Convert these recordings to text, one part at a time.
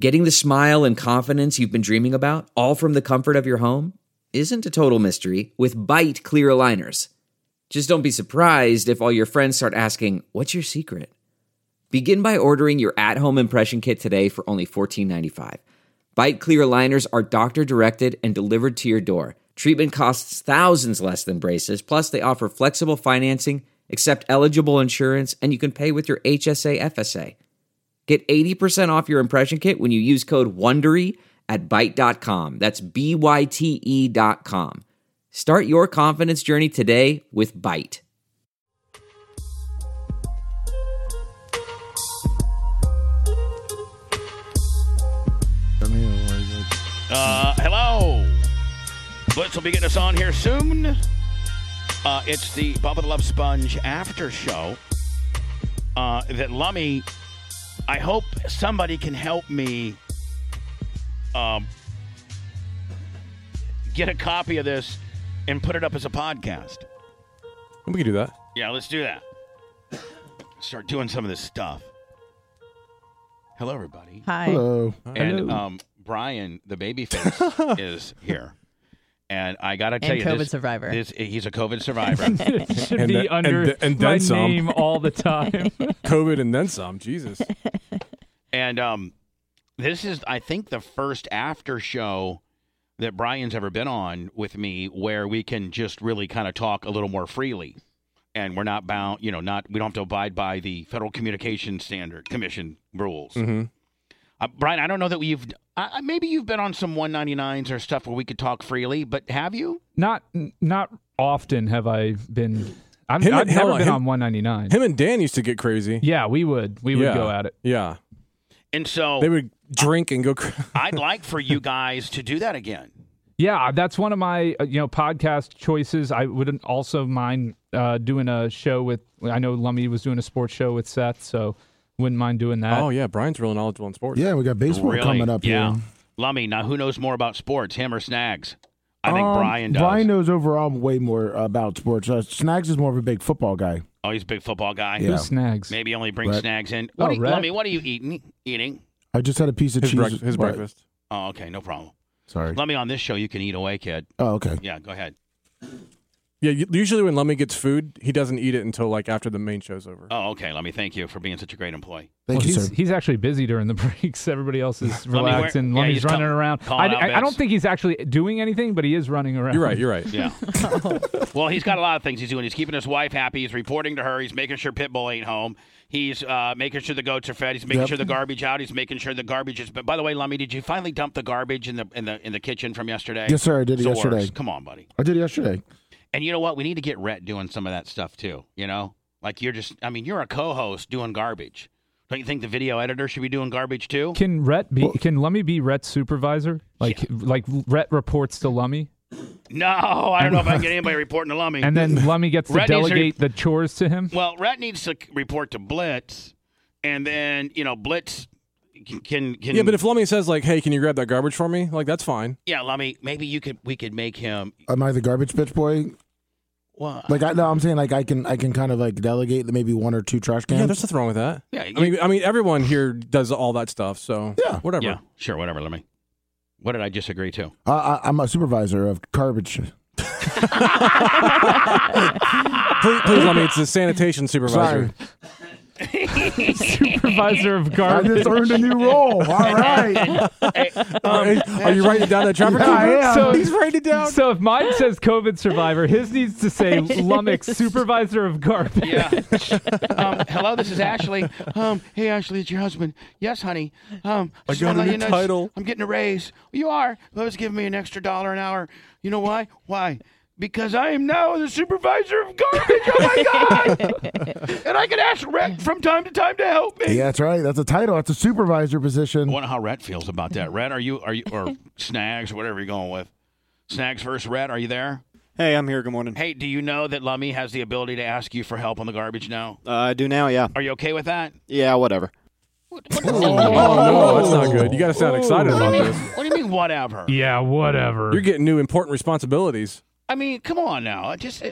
Getting the smile and confidence you've been dreaming about, all from the comfort of your home, isn't a total mystery with Byte clear aligners. Just don't be surprised if all your friends start asking, "What's your secret?" Begin by ordering your at-home impression kit today for only $14.95. Byte clear aligners are doctor-directed and delivered to your door. Treatment costs thousands less than braces, plus they offer flexible financing, accept eligible insurance, and you can pay with your HSA FSA. Get 80% off your impression kit when you use code WONDERY at Byte.com. That's BYTE.com. Start your confidence journey today with Byte. Hello. Blitz will be getting us on here soon. It's the Bubba the Love Sponge after show. That Lummy, I hope somebody can help me get a copy of this and put it up as a podcast. We can do that. Yeah, let's do that. Start doing some of this stuff. Hello, everybody. Hi. Hello. And Brian, the babyface, is here. And I got to tell And you, COVID survivor. He's a COVID survivor. It should And be then- under and then my some. name all the time. COVID and then some. Jesus. And this is, I think, the first after show that Brian's ever been on with me where we can just really kind of talk a little more freely. And we're not bound, we don't have to abide by the Federal Communications Standard Commission rules. Mm-hmm. Brian, I don't know that maybe you've been on some 199s or stuff where we could talk freely, but have you? Not often have I been. I've Him- never hold on, been him- on 199. Him and Dan used to get crazy. Yeah, we would Yeah. go at it. Yeah. And so They would drink and go I'd like for you guys to do that again. Yeah, that's one of my podcast choices. I wouldn't also mind doing a show with. I know Lummy was doing a sports show with Seth, so wouldn't mind doing that. Oh, yeah. Brian's real knowledgeable in sports. Yeah, we got baseball Really? coming up Yeah. here. Lummy, now who knows more about sports, him or Snags? I think Brian does. Brian knows overall way more about sports. Snags is more of a big football guy. Oh, he's a big football guy. Yeah. Who's Snags? Maybe only bring Rhett. Snags in. Oh, Rhett. Lummy, what are you eating? I just had a piece of His, cheese. his What? breakfast. Oh, okay, no problem. Sorry. Lummy, on this show, you can eat away, kid. Oh, okay. Yeah, go ahead. Yeah, usually when Lummy gets food, he doesn't eat it until after the main show's over. Oh, okay, Lummy, thank you for being such a great employee. Thank you, sir. He's actually busy during the breaks. Everybody else is Lummy, relaxing. yeah, Lummy's he's running around. calling out I don't bets. think he's actually doing anything, but he is running around. You're right. Yeah. Well, he's got a lot of things he's doing. He's keeping his wife happy. He's reporting to her. He's making sure Pitbull ain't home. He's making sure the goats are fed. He's making sure the garbage out. He's making sure the garbage is. But by the way, Lummy, did you finally dump the garbage in the kitchen from yesterday? Yes, sir. I did it It's the yesterday. worst. Come on, buddy. I did it yesterday. And you know what? We need to get Rhett doing some of that stuff too. Like you're a co-host doing garbage. Don't you think the video editor should be doing garbage too? Can Lummy be Rhett's supervisor? Like Rhett reports to Lummy, No, I don't know if I can get anybody reporting to Lummy. and then Lummy gets to Rhett needs to delegate the chores to him. Well, Rhett needs to report to Blitz, and then Blitz can. Yeah, but if Lummy says hey, can you grab that garbage for me? That's fine. Yeah, Lummy, maybe we could make him. Am I the garbage bitch boy? Well, I'm saying I can kind of delegate maybe one or two trash cans. Yeah, there's nothing wrong with that. yeah, I mean, everyone here does all that stuff, so Yeah. whatever. yeah, sure, whatever. Lummy, what did I just agree to? I'm a supervisor of garbage. Please, Lummy, it's the sanitation supervisor. Sorry. Supervisor of I garbage. just earned a new role. All right. Are you writing it down that Trevor? Yeah, I am. So He's writing it down. So if mine says COVID survivor, his needs to say Lummick, supervisor of garbage. Yeah. Hello, this is Ashley. Hey, Ashley, it's your husband. Yes, honey. I Just got wanna a let new you know, title. I'm getting a raise. You are. Well, it's giving me an extra $1 an hour. You know why? Why? Because I am now the supervisor of garbage. Oh my God! And I can ask Rhett from time to time to help me. Yeah, that's right. That's a title. That's a supervisor position. I wonder how Rhett feels about that. Rhett, are you or Snags or whatever you're going with? Snags first. Rhett, are you there? Hey, I'm here. Good morning. Hey, do you know that Lummy has the ability to ask you for help on the garbage now? I do now, yeah. Are you okay with that? Yeah, whatever. Oh, no, that's not good. You got to sound excited about this. What do you mean, whatever? Yeah, whatever. You're getting new important responsibilities. I mean, come on now.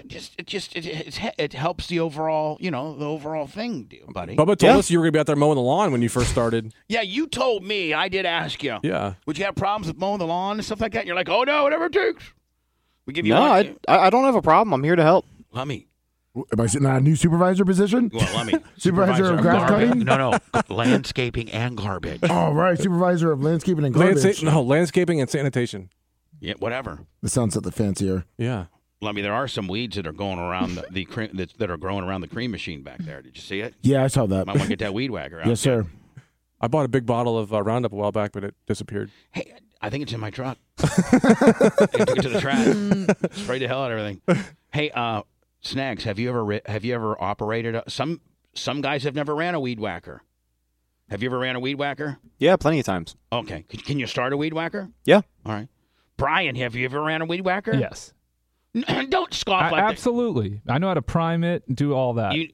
It helps the overall, the overall thing, buddy. Bubba told us you were going to be out there mowing the lawn when you first started. Yeah, you told me. I did ask you. Yeah. Would you have problems with mowing the lawn and stuff like that? And you're like, oh no, whatever it takes. We give you. No, I don't have a problem. I'm here to help. Let me. Am I sitting on a new supervisor position? Well, let me. Supervisor of grass garbage. cutting? No, landscaping and garbage. Oh, right. Supervisor of landscaping and garbage. Landscaping and sanitation. Yeah, whatever. This sounds like the fancier. Yeah. Let me. There are some weeds that are going around the cream that are growing around the cream machine back there. Did you see it? Yeah, I saw that. Might want to get that weed whacker out. Yes, sir. I bought a big bottle of Roundup a while back, but it disappeared. Hey, I think it's in my truck. I took it to the track. Sprayed the hell out of everything. Hey, Snags, have you ever operated some guys have never ran a weed whacker. Have you ever ran a weed whacker? Yeah, plenty of times. Okay. Can you start a weed whacker? Yeah. All right. Brian, have you ever ran a weed whacker? Yes. Don't scoff like that. Absolutely. I know how to prime it and do all that.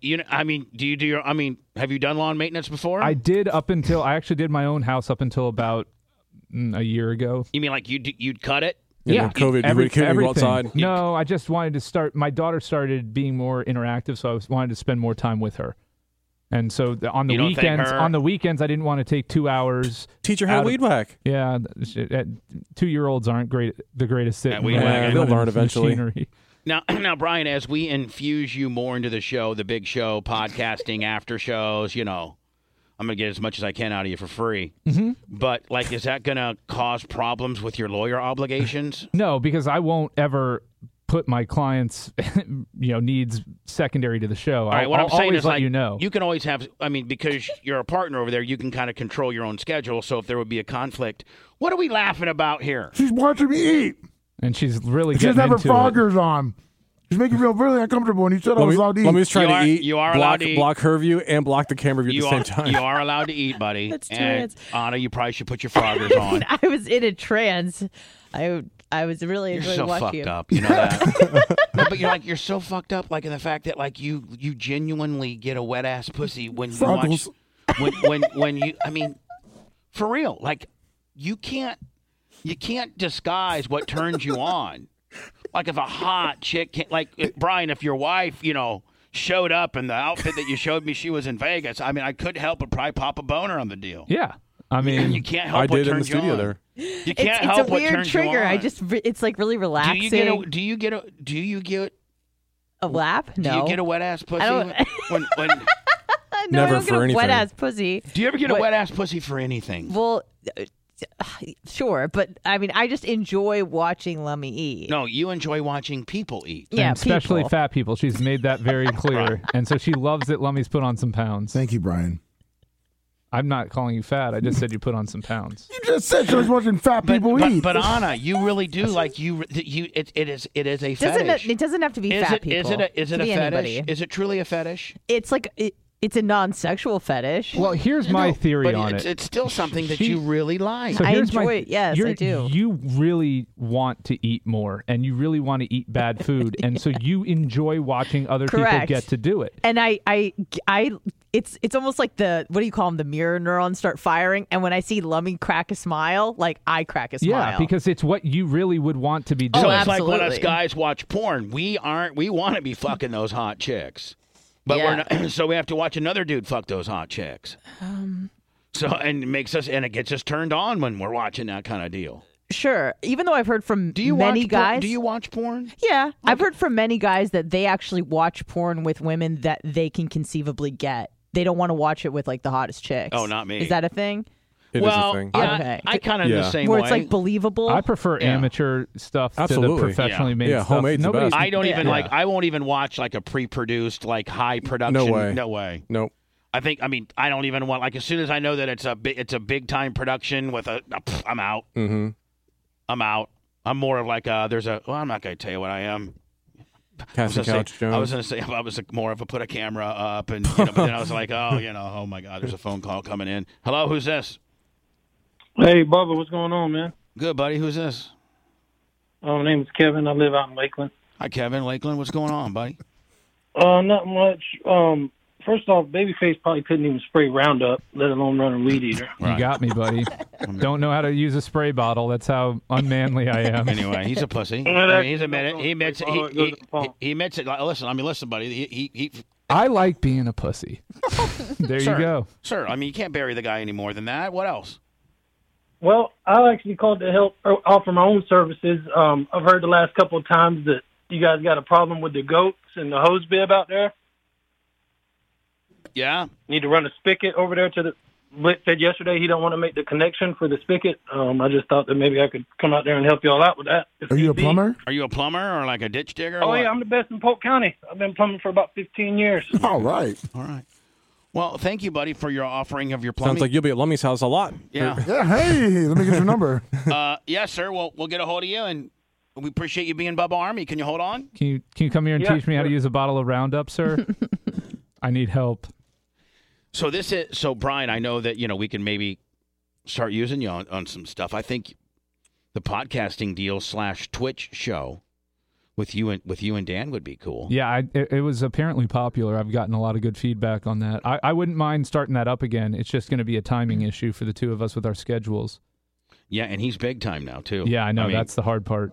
Have you done lawn maintenance before? I actually did my own house up until about a year ago. You mean like you'd cut it? Yeah. COVID, you couldn't go outside. No, I just wanted to start. My daughter started being more interactive, so I wanted to spend more time with her. And so on the weekends, I didn't want to take 2 hours. Teach her how to weed whack. Yeah, 2-year-olds aren't the greatest at weed whacking. They'll learn eventually. Machinery. Now, Brian, as we infuse you more into the show, the big show, podcasting, after shows, I'm going to get as much as I can out of you for free. Mm-hmm. But, is that going to cause problems with your lawyer obligations? No, because I won't ever put my clients' needs secondary to the show. All right, what I'm saying is, you can always have, because you're a partner over there, you can kind of control your own schedule. So if there would be a conflict, what are we laughing about here? She's watching me eat. And she's really she getting doesn't have her into foggers on. She's making me feel really uncomfortable, and you said I was allowed to eat. Let me just try to eat. You are allowed to eat. Block her view and block the camera view at the same time. You are allowed to eat, buddy. That's and trans. Anna, you probably should put your foggers on. I was in a trance. I was really You're enjoying so watching fucked you. up, you know that. No, but you're so fucked up, in the fact that you genuinely get a wet ass pussy when you watch when you for real, you can't disguise what turns you on. If a hot chick Brian, if your wife showed up in the outfit that you showed me she was in Vegas, I couldn't help but probably pop a boner on the deal. Yeah. you can't help I what did in the turns you studio on. there. You can't It's help a what weird turns trigger. you on. It's really relaxing. Do you get a lap? No. Do you get a wet ass pussy? I don't. when No, Never I don't for get a anything. wet ass pussy. do you ever get a wet ass pussy for anything? Well, sure, but I just enjoy watching Lummy eat. No, you enjoy watching people eat. Yeah, and especially people. fat people. She's made that very clear. And so she loves that Lummy's put on some pounds. Thank you, Brian. I'm not calling you fat. I just said you put on some pounds. You just said she was watching fat people eat. But Anna, you really do it is a fetish. It doesn't have to be fat people. Is it It a be fetish? anybody. Is it truly a fetish? It's it's a non-sexual fetish. Well, here's my theory but on it's, it. It's still something that She- you really like. So I here's enjoy it. Yes, I do. You really want to eat more, and you really want to eat bad food, and so you enjoy watching other people Correct. get to do it. And it's almost like what do you call them? The mirror neurons start firing, and when I see Lummy crack a smile, I crack a smile. Yeah, because it's what you really would want to be doing. So it's like when us absolutely. guys watch porn. We want to be fucking those hot chicks. But Yeah. we're not, so we have to watch another dude fuck those hot chicks. So and it gets us turned on when we're watching that kind of deal. Sure. Even though I've heard from Do you many watch guys. Porn? Do you watch porn? Yeah, I've heard from many guys that they actually watch porn with women that they can conceivably get. They don't want to watch it with the hottest chicks. Oh, not me. Is that a thing? It is well, a thing. yeah, Okay. I kind of the Yeah. same Where way. it's believable. I prefer Yeah. amateur stuff to Absolutely. the professionally made Yeah, stuff. homemade's the best. I don't even Yeah. I won't even watch a pre-produced high production. No way. No way. Nope. I don't even want as soon as I know that it's a big time production with I'm out. Mm-hmm. I'm out. I'm more of I'm not going to tell you what I am. Casting Couch Jones. I was going to say I was more of a put a camera up and but then I was like, oh my God, there's a phone call coming in. Hello, who's this? Hey, Bubba, what's going on, man? Good, buddy. Who's this? My name is Kevin. I live out in Lakeland. Hi, Kevin. Lakeland. What's going on, buddy? Not much. First off, Babyface probably couldn't even spray Roundup, let alone run a weed eater. You got me, buddy. Don't know how to use a spray bottle. That's how unmanly I am. Anyway, he's a pussy. I mean, he's admitted. He admits it. He admits it. Listen, buddy. He I like being a pussy. There Sir, you go. Sir, I mean, you can't bury the guy any more than that. What else? Well, I actually called to help offer my own services. I've heard the last couple of times that you guys got a problem with the goats and the hose bib out there. Yeah. Need to run a spigot over there to the. Blitz said yesterday he don't want to make the connection for the spigot. I just thought that maybe I could come out there and help you all out with that. Are you a plumber? Are you a plumber or like a ditch digger? Oh, or yeah, what? I'm the best in Polk County. I've been plumbing for about 15 years. All right. All right. Well, thank you, buddy, for your offering of your plumbing. Sounds like you'll be at Lummy's house a lot. Yeah. Yeah, hey, let me get your number. Yes, sir. We'll get a hold of you, and we appreciate you being Bubba Army. Can you hold on? Can you come here and Yeah, teach me how to use a bottle of Roundup, sir? I need help. So Brian, I know that we can maybe start using you on some stuff. I think the podcasting deal / Twitch show with you and Dan would be cool. Yeah, it was apparently popular. I've gotten a lot of good feedback on that. I wouldn't mind starting that up again. It's just going to be a timing issue for the two of us with our schedules. Yeah, and he's big time now too. Yeah, I know. mean, That's the hard part.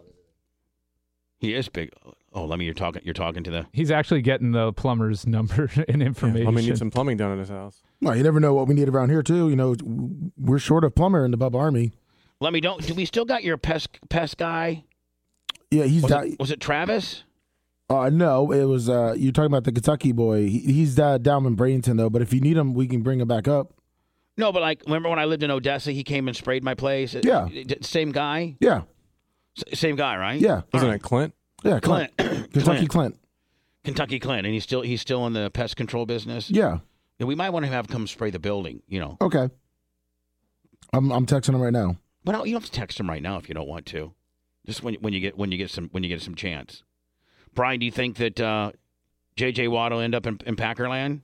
He is big. Oh, let me. You're talking to the. He's actually getting the plumber's number and information. Lummy needs some plumbing done at his house. Well, you never know what we need around here, too. We're short of plumber in the Bubba Army. Let me. Do we still got your pest guy? Yeah, he's Was it Travis? No, it was you're talking about the Kentucky boy. He's down in Bradenton though. But if you need him, we can bring him back up. No, but like, remember when I lived in Odessa? He came and sprayed my place. Yeah. Same guy. Yeah, Same guy, right? yeah, Wasn't it Clint? yeah. Clint. Kentucky Clint. Kentucky Clint, and he's still in the pest control business. Yeah. Yeah, we might want to have him come spray the building. Okay. I'm texting him right now. Well, you don't have to text him right now if you don't want to. Just when you get some chance. Brian, do you think that J.J. Watt will end up in Packerland?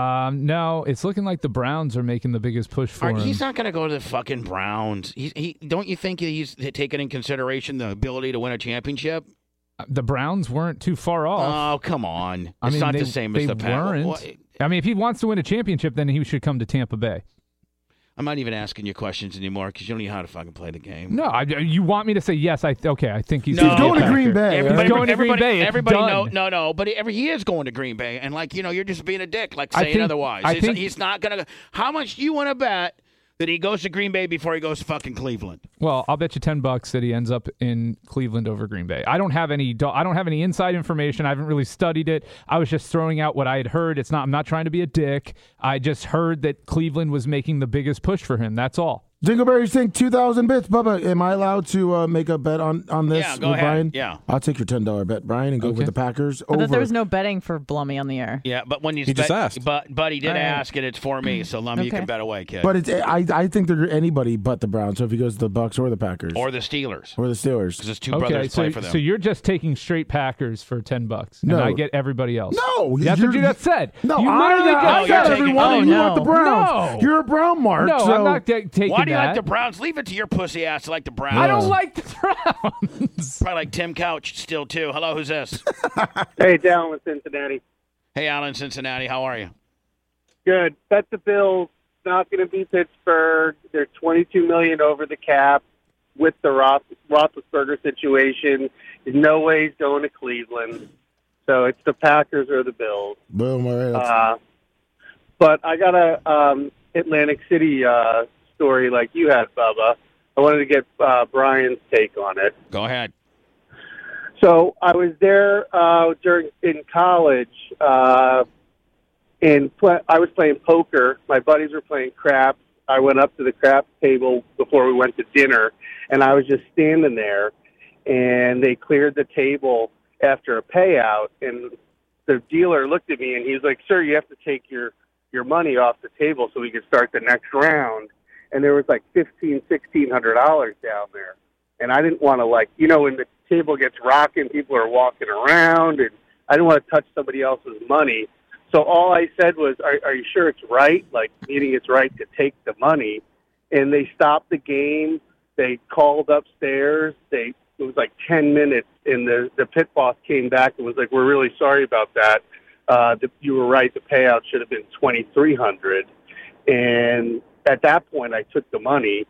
No, it's looking like the Browns are making the biggest push for him. He's not going to go to the fucking Browns. He don't you think he's taken in consideration the ability to win a championship? The Browns weren't too far off. Oh, come on. I It's mean, not they, the same they as the Packers. weren't. I mean, if he wants to win a championship, then he should come to Tampa Bay. I'm not even asking you questions anymore because you don't know how to fucking play the game. No, you want me to say yes? I think he's No. He's going to Green Bay. He's going to Green Bay. It's Everybody done. no, but he is going to Green Bay, and you're just being a dick, I saying think- otherwise. I think- He's not gonna. How much do you want to bet that he goes to Green Bay before he goes to fucking Cleveland? Well, I'll bet you $10 that he ends up in Cleveland over Green Bay. I don't have any inside information. I haven't really studied it. I was just throwing out what I had heard. I'm not trying to be a dick. I just heard that Cleveland was making the biggest push for him. That's all. Dingleberry Sink 2,000 bits. Bubba, am I allowed to make a bet on this Yeah, go with ahead. Brian? Yeah. I'll take your $10 bet, Brian, and go Okay. with the Packers I over. thought there was no betting for Blummy on the air. Yeah, but when He just asked. but he did All right. ask, and it's for me. So Lummy, you Okay. can bet away, kid, But I think they're anybody but the Browns. So if he goes to the Bucks or the Packers or the Steelers or the Steelers. because his two brothers play for them. So you're just taking straight Packers for $10, and No. I get everybody else. No, That's what you just said. No, you I literally just you're said taking- everyone. oh, and you no. want the Browns. No. You're a Brown mark. No, so I'm not taking Why do you that. like the Browns? Leave it to your pussy ass to like the Browns. I don't like the Browns. Probably like Tim Couch still too. Hello, who's this? Hey, down with Cincinnati. Hey, Alan, Cincinnati. How are you? Good. Bet the Bills. Not going to be Pittsburgh. They're $22 million over the cap with the Roethlisberger situation. There's no way he's going to Cleveland. So it's the Packers or the Bills. Boom. All right. But I got a Atlantic City story like you had, Bubba. I wanted to get Brian's take on it. Go ahead. So I was there in college, and I was playing poker. My buddies were playing craps. I went up to the craps table before we went to dinner, and I was just standing there, and they cleared the table after a payout, and the dealer looked at me, and he's like, "Sir, you have to take your money off the table so we can start the next round." And there was like $1,600 down there. And I didn't want to, when the table gets rocking, people are walking around, and I didn't want to touch somebody else's money. So all I said was, are you sure it's right? Meaning it's right to take the money. And they stopped the game. They called upstairs. It was like 10 minutes, and the pit boss came back and was like, "We're really sorry about that. You were right. The payout should have been $2,300. And at that point, I took the money,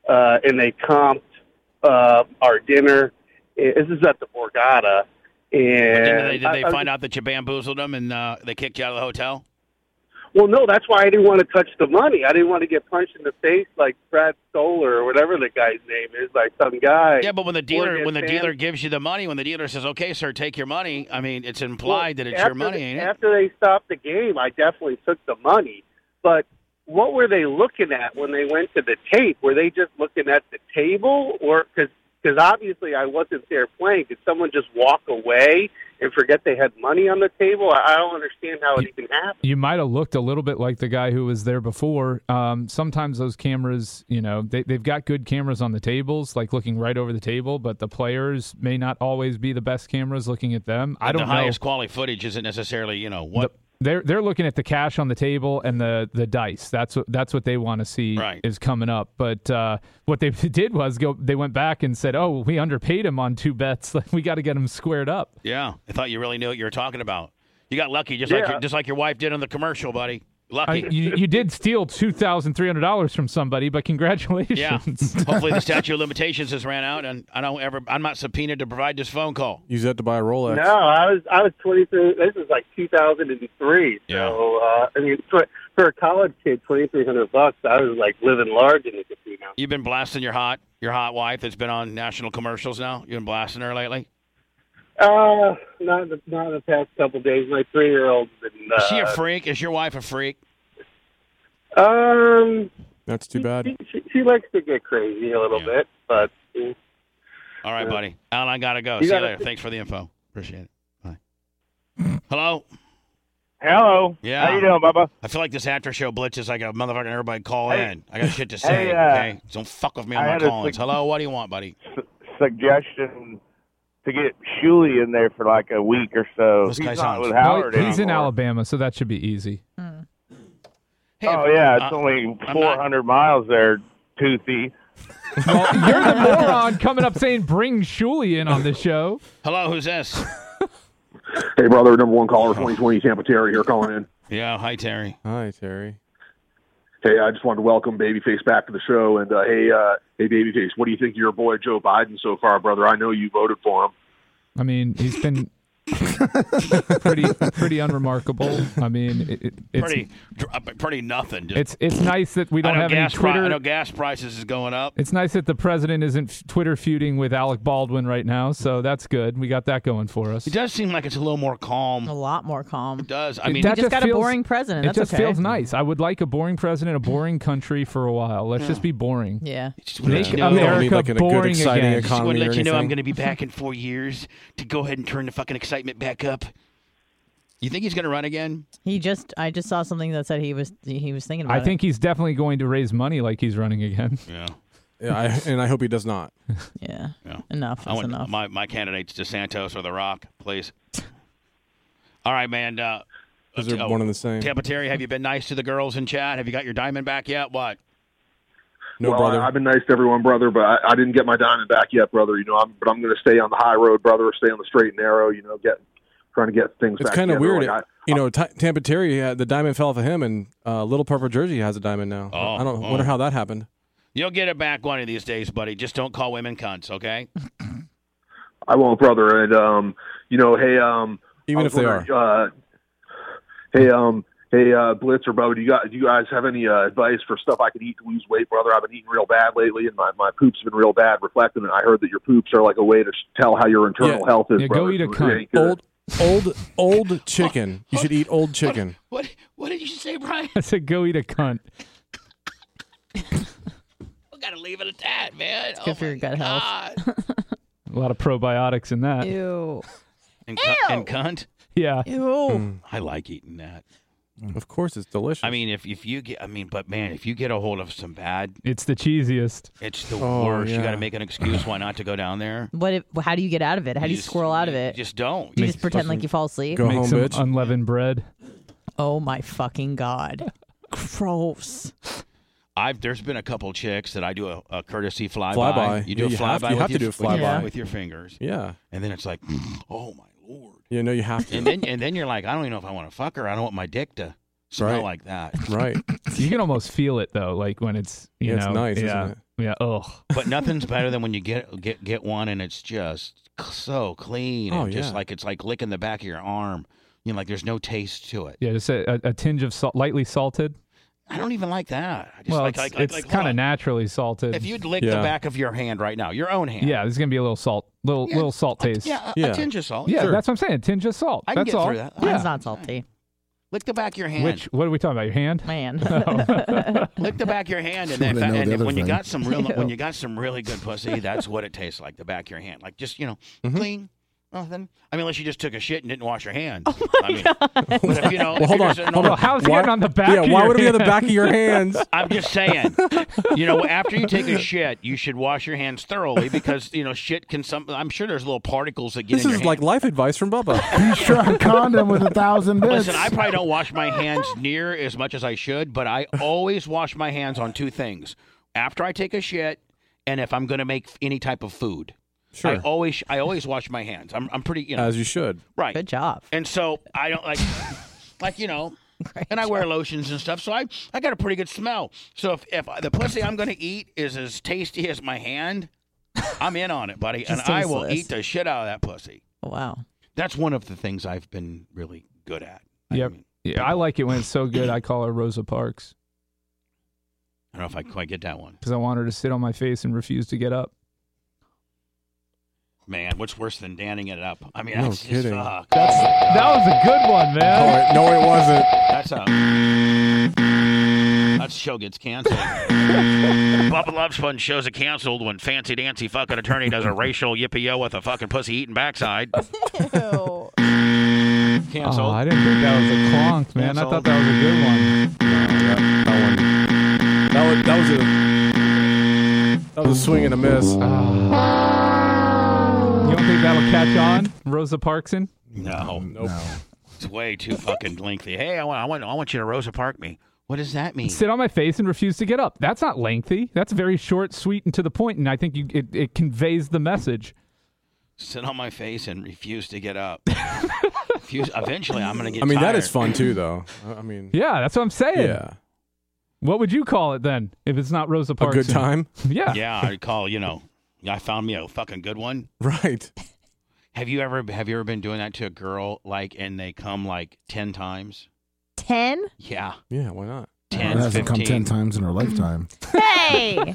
and they comped our dinner. This is at the Borgata. And Did they find out that you bamboozled them and they kicked you out of the hotel? Well, no, that's why I didn't want to touch the money. I didn't want to get punched in the face like Brad Stoller or whatever the guy's name is, like some guy. Yeah, but when the dealer gives you the money, when the dealer says, "Okay, sir, take your money," I mean, it's implied that it's your money, ain't it? After they stopped the game, I definitely took the money. But what were they looking at when they went to the tape? Were they just looking at the table, or because obviously I wasn't there playing? Did someone just walk away and forget they had money on the table? I don't understand how it even happened. You might have looked a little bit like the guy who was there before. Sometimes those cameras, they've got good cameras on the tables, like looking right over the table, but the players may not always be the best cameras looking at them. I don't know. The highest quality footage isn't necessarily, what. They're looking at the cash on the table and the dice. That's what they want to see is coming up. But what they did was they went back and said, "Oh, we underpaid him on 2 bets. We got to get him squared up." Yeah, I thought you really knew what you were talking about. You got lucky, just like your wife did on the commercial, buddy. Lucky. You did steal $2,300 from somebody, but congratulations. Yeah. Hopefully the statute of limitations has ran out, and I'm not subpoenaed to provide this phone call. Use that to buy a Rolex. No, I was 23. This is like 2003. Yeah. So I mean, for a college kid, $2,300. I was like living large in the casino. You've been blasting your hot wife that's been on national commercials now. You've been blasting her lately. Not the past couple days. My 3-year-old's been. Is she a freak? Is your wife a freak? That's too bad. She likes to get crazy a little bit, but. All right, buddy. Alan, I gotta go. See you later. Thanks for the info. Appreciate it. Bye. Hello. Hello. Yeah. How you doing, Bubba? I feel like this after show blitz is like a motherfucking everybody call in. I got shit to say. Okay. Don't fuck with me on my call-ins. Hello. What do you want, buddy? Suggestion. To get Shuley in there for like a week or so. This guy He's sounds. not with Howard he's in anymore. Alabama, so that should be easy. Hey, it's only 400 miles there, Toothy. Well, you're the moron coming up saying bring Shuley in on the show. Hello, who's this? Hey, brother, number one caller, 2020 Tampa Terry here calling in. Yeah, hi, Terry. Hi, Terry. Hey, I just wanted to welcome Babyface back to the show. And, hey, Babyface, what do you think of your boy Joe Biden so far, brother? I know you voted for him. I mean, he's been pretty unremarkable. I mean, it's pretty nothing. It's nice that we don't have any Twitter. I know gas prices is going up. It's nice that the president isn't Twitter feuding with Alec Baldwin right now, so that's good. We got that going for us. It does seem like it's a little more calm. A lot more calm. It does. I mean, we just got a boring president. It That's just okay. feels nice. I would like a boring president, a boring country for a while. Let's just be boring. Yeah. Make You don't America need, like, a good, boring exciting again. just want economy to let or you know I'm anything. going to be back in 4 years to go ahead and turn the fucking excitement back up. You think he's going to run again? I just saw something that said he was thinking about I it. think he's definitely going to raise money like he's running again. Yeah. Yeah, and I hope he does not. Yeah. Yeah. Enough. I That's want enough. my candidates DeSantos or The Rock, please. All right, man. Those are one and the same. Tampa Terry, have you been nice to the girls in chat? Have you got your diamond back yet? What? No, well, brother. I've been nice to everyone, brother, but I didn't get my diamond back yet, brother. But I'm going to stay on the high road, brother. Stay on the straight and narrow. Trying to get things. It's back kind of together. weird. Tampa Terry had the diamond fell for him, and Little Purple Jersey has a diamond now. I don't wonder how that happened. You'll get it back one of these days, buddy. Just don't call women cunts, okay? I won't, brother. And hey, even if they are. Hey, Blitz or Bubba, do you guys have any advice for stuff I could eat to lose weight, brother? I've been eating real bad lately, and my poops have been real bad, reflecting. And I heard that your poops are like a way to tell how your internal health is. Yeah, brother. go eat a cunt. Old chicken. You should eat old chicken. What did you say, Brian? I said go eat a cunt. We got to leave it at that, man. It's good for your gut health. A lot of probiotics in that. Ew. And cunt? Yeah. Ew. I like eating that. Of course, it's delicious. I mean, if you get, if you get a hold of some bad, it's the cheesiest. It's the worst. Yeah. You got to make an excuse why not to go down there. How do you get out of it? How do you squirrel out of it? You just don't. Do you just pretend like you fall asleep? Go Make home, some bitch. unleavened bread. Oh my fucking God. Gross. There's been a couple chicks that I do a courtesy flyby. Flyby. You do a flyby. You have to do a flyby with your fingers. Yeah. And then it's like, oh my Lord. Yeah, no, you have to. And then you're like, I don't even know if I want to fuck her. I don't want my dick to smell like that. Right. You can almost feel it though, like when it's you know, it's nice, yeah, isn't it? yeah. Ugh. But nothing's better than when you get one and it's just so clean and just like it's like licking the back of your arm. You know, like there's no taste to it. Yeah, just a tinge of salt, lightly salted. I don't even like that. I just it's kind of naturally salted. If you'd lick the back of your hand right now, your own hand. Yeah, there's gonna be a little salt, little salt taste. A tinge of salt. Yeah, Sure. that's what I'm saying. A tinge of salt. I can that's get all. through that. Mine's not salty. Lick the back of your hand. What are we talking about? Your hand? My hand. Lick the back of your hand, and Well, then they know the other when you thing. got some really good pussy, that's what it tastes like. The back of your hand, like just clean. Nothing. I mean, unless you just took a shit and didn't wash your hands. Oh my God. But if you know, Well, hold on. Well, how's it getting on the back? Yeah, why would it be on the back of your hands? I'm just saying, after you take a shit, you should wash your hands thoroughly because shit can I'm sure there's little particles that get This in your is like hand. life advice from Bubba. Be sure a condom with 1,000 bits. Listen, I probably don't wash my hands near as much as I should, but I always wash my hands on two things: after I take a shit, and if I'm going to make any type of food. Sure. I always wash my hands. I'm pretty, As you should. right. Good job. And so I don't like and I wear lotions and stuff, so I got a pretty good smell. So if the pussy I'm going to eat is as tasty as my hand, I'm in on it, buddy, and Just I will tasteless. eat the shit out of that pussy. Wow. That's one of the things I've been really good at. Yep. Yeah, I like it when it's so good. I call her Rosa Parks I don't know if I can quite get that one. because I want her to sit on my face and refuse to get up. Man, what's worse than danning it up? I mean, No that's kidding. Just, That was a good one, man. No, it wasn't. That show gets canceled. Bubba Loves Fun shows are canceled when fancy dancy fucking attorney does a racial yippee-yo with a fucking pussy eating backside. Oh, Canceled. I didn't think that was a clonk, man. I thought that was a good one. That was a swing and a miss. You don't think that'll catch on, Rosa Parkson? No. Nope. It's way too fucking lengthy. Hey, I want you to Rosa Park me. What does that mean? Sit on my face and refuse to get up. That's not lengthy. That's very short, sweet, and to the point, and I think it conveys the message. Sit on my face and refuse to get up. Eventually, I'm going to get I mean, tired. that is fun too, though. I mean, Yeah, that's what I'm saying. yeah. What would you call it then if it's not Rosa A Parkson? good time. Yeah. Yeah, I'd call, I found me a fucking good one. Right. Have you ever been doing that to a girl, and they come 10 times? 10? Yeah. Yeah, why not? 10, It hasn't 15. come 10 times in her lifetime. Hey!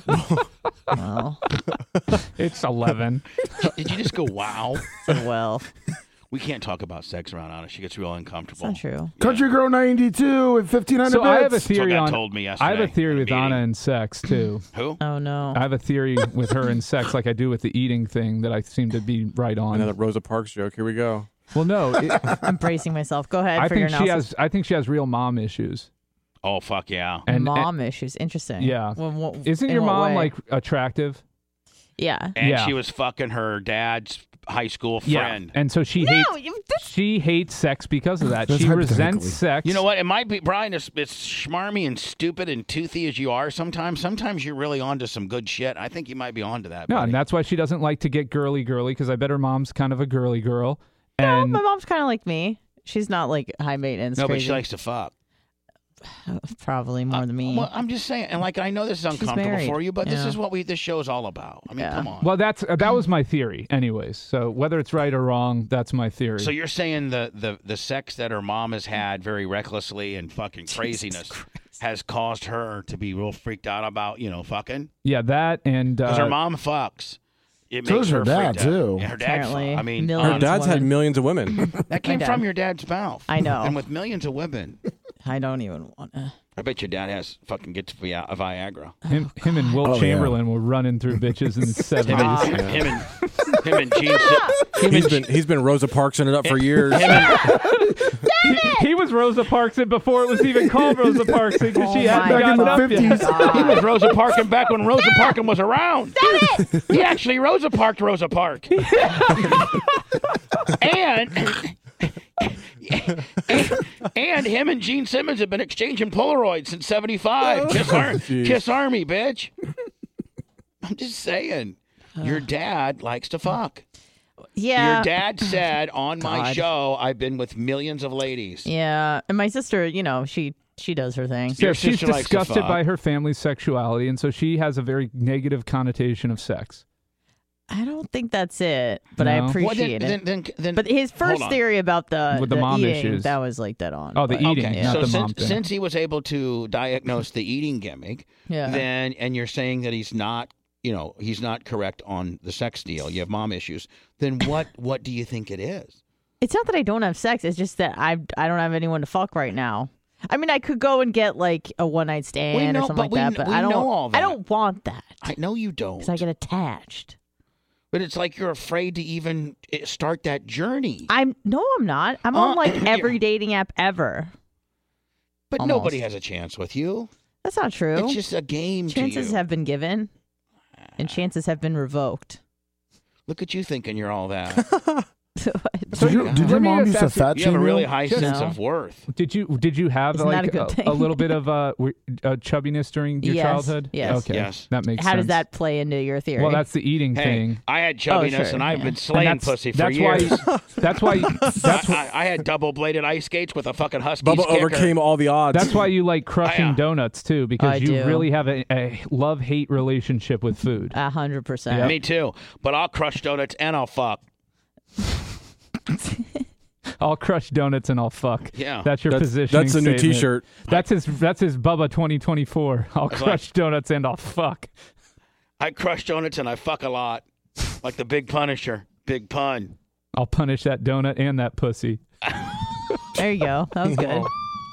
Well, It's 11. Did you just go, wow? well, We can't talk about sex around Anna. She gets real uncomfortable. it's not true. Country Girl 92 at 1,500 So I have a bits. That's what theory got on. told me yesterday. I have a theory at with meeting. Anna and sex too. Who? Oh, no. I have a theory with her and sex, like I do with the eating thing, that I seem to be right on. Another Rosa Parks joke. Here we go. Well, no, I'm bracing myself. Go ahead I for your think she analysis. has. I think she has real mom issues. Oh, fuck yeah. And Mom issues. Interesting. yeah. Isn't in your what mom way? attractive? Yeah. And Yeah. she was fucking her dad's high school Yeah. friend. And so she hates sex because of that. That's She resents hypothetically. sex. You know what? It might be, Brian, as schmarmy and stupid and toothy as you are sometimes you're really onto some good shit. I think you might be onto that. No, buddy. and that's why she doesn't like to get girly, because I bet her mom's kind of a girly girl. No, And my mom's kind of like me. She's not like high maintenance. No, but crazy. she likes to fuck. Probably more than me. Well, I'm just saying, and I know this is uncomfortable married. for you, but this Yeah. is what this show is all about. I mean, Yeah. come on. well, that was my theory, anyways. So whether it's right or wrong, that's my theory. So you're saying the sex that her mom has had very recklessly and fucking craziness has caused her to be real freaked out about, fucking? yeah, that and Because her mom fucks. It So makes does her her dad, freaked out. too. Yeah, her dad Apparently, I mean, millions Her dad's had women. millions of women. that came My from dad. your dad's mouth. I know. And with millions of women. I don't even want to. I bet your dad has fucking gets Viagra. him and Wilt Oh, yeah. Chamberlain were running through bitches in the 70s. Him and Gene. He's been Rosa Parksing it up for years. He was Rosa Parkson before it was even called Rosa Parkson because she Oh hadn't my Back in gotten the up yet. 50s. He was Rosa Parkin back when Rosa Parkin was around. He actually Rosa Parked Rosa Park. And him and Gene Simmons have been exchanging Polaroids since '75. Kiss Army, bitch. I'm just saying, your dad likes to fuck. Yeah. Your dad said on my God. show, I've been with millions of ladies. Yeah. And my sister, she She does her thing. Yeah, Your she's sister likes to disgusted fuck. by her family's sexuality, and so she has a very negative connotation of sex. I don't think that's it, but I No? appreciate it. Then, But his first hold on. theory about With the mom eating, issues. that was like dead on. Oh, the but- eating, Okay, not so the mom thing. since he was able to diagnose the eating gimmick, Yeah. then and you're saying that he's not, he's not correct on the sex deal. You have mom issues. Then what do you think it is? It's not that I don't have sex. It's just that I don't have anyone to fuck right now. I mean, I could go and get like a one night stand or something like that, but we I don't. know all that. I don't want that I know you don't. because I get attached. But it's like you're afraid to even start that journey. I'm not. I'm on like every dating app ever. But Almost. nobody has a chance with you. That's not true. It's just a game Chances to you. have been given, and chances have been revoked. Look at you thinking you're all that. Did your Let me mom just used to ask you- fat You have a shame really you? high sense of worth. Did you have Isn't that like a good thing? a little bit of chubbiness during your Yes, childhood? yes. Okay. Yes. That makes How sense. does that play into your theory? Well, that's the eating Hey, thing. I had chubbiness sure, and I've yeah. been slaying And pussy for that's years. why. That's why. That's why. I had double-bladed ice skates with a fucking husky Bubba kicker. overcame all the odds. That's why you like crushing donuts too, because I you do. really have a love-hate relationship with food. 100%. Me too. But I'll crush donuts and I'll fuck. I'll crush donuts and I'll fuck. Yeah. That's your positioning That's a new statement. T-shirt. That's his Bubba 2024. I'll That's crush donuts and I'll fuck. I crush donuts and I fuck a lot. Like the Big Punisher. Big pun. I'll punish that donut and that pussy. There you go. That was good.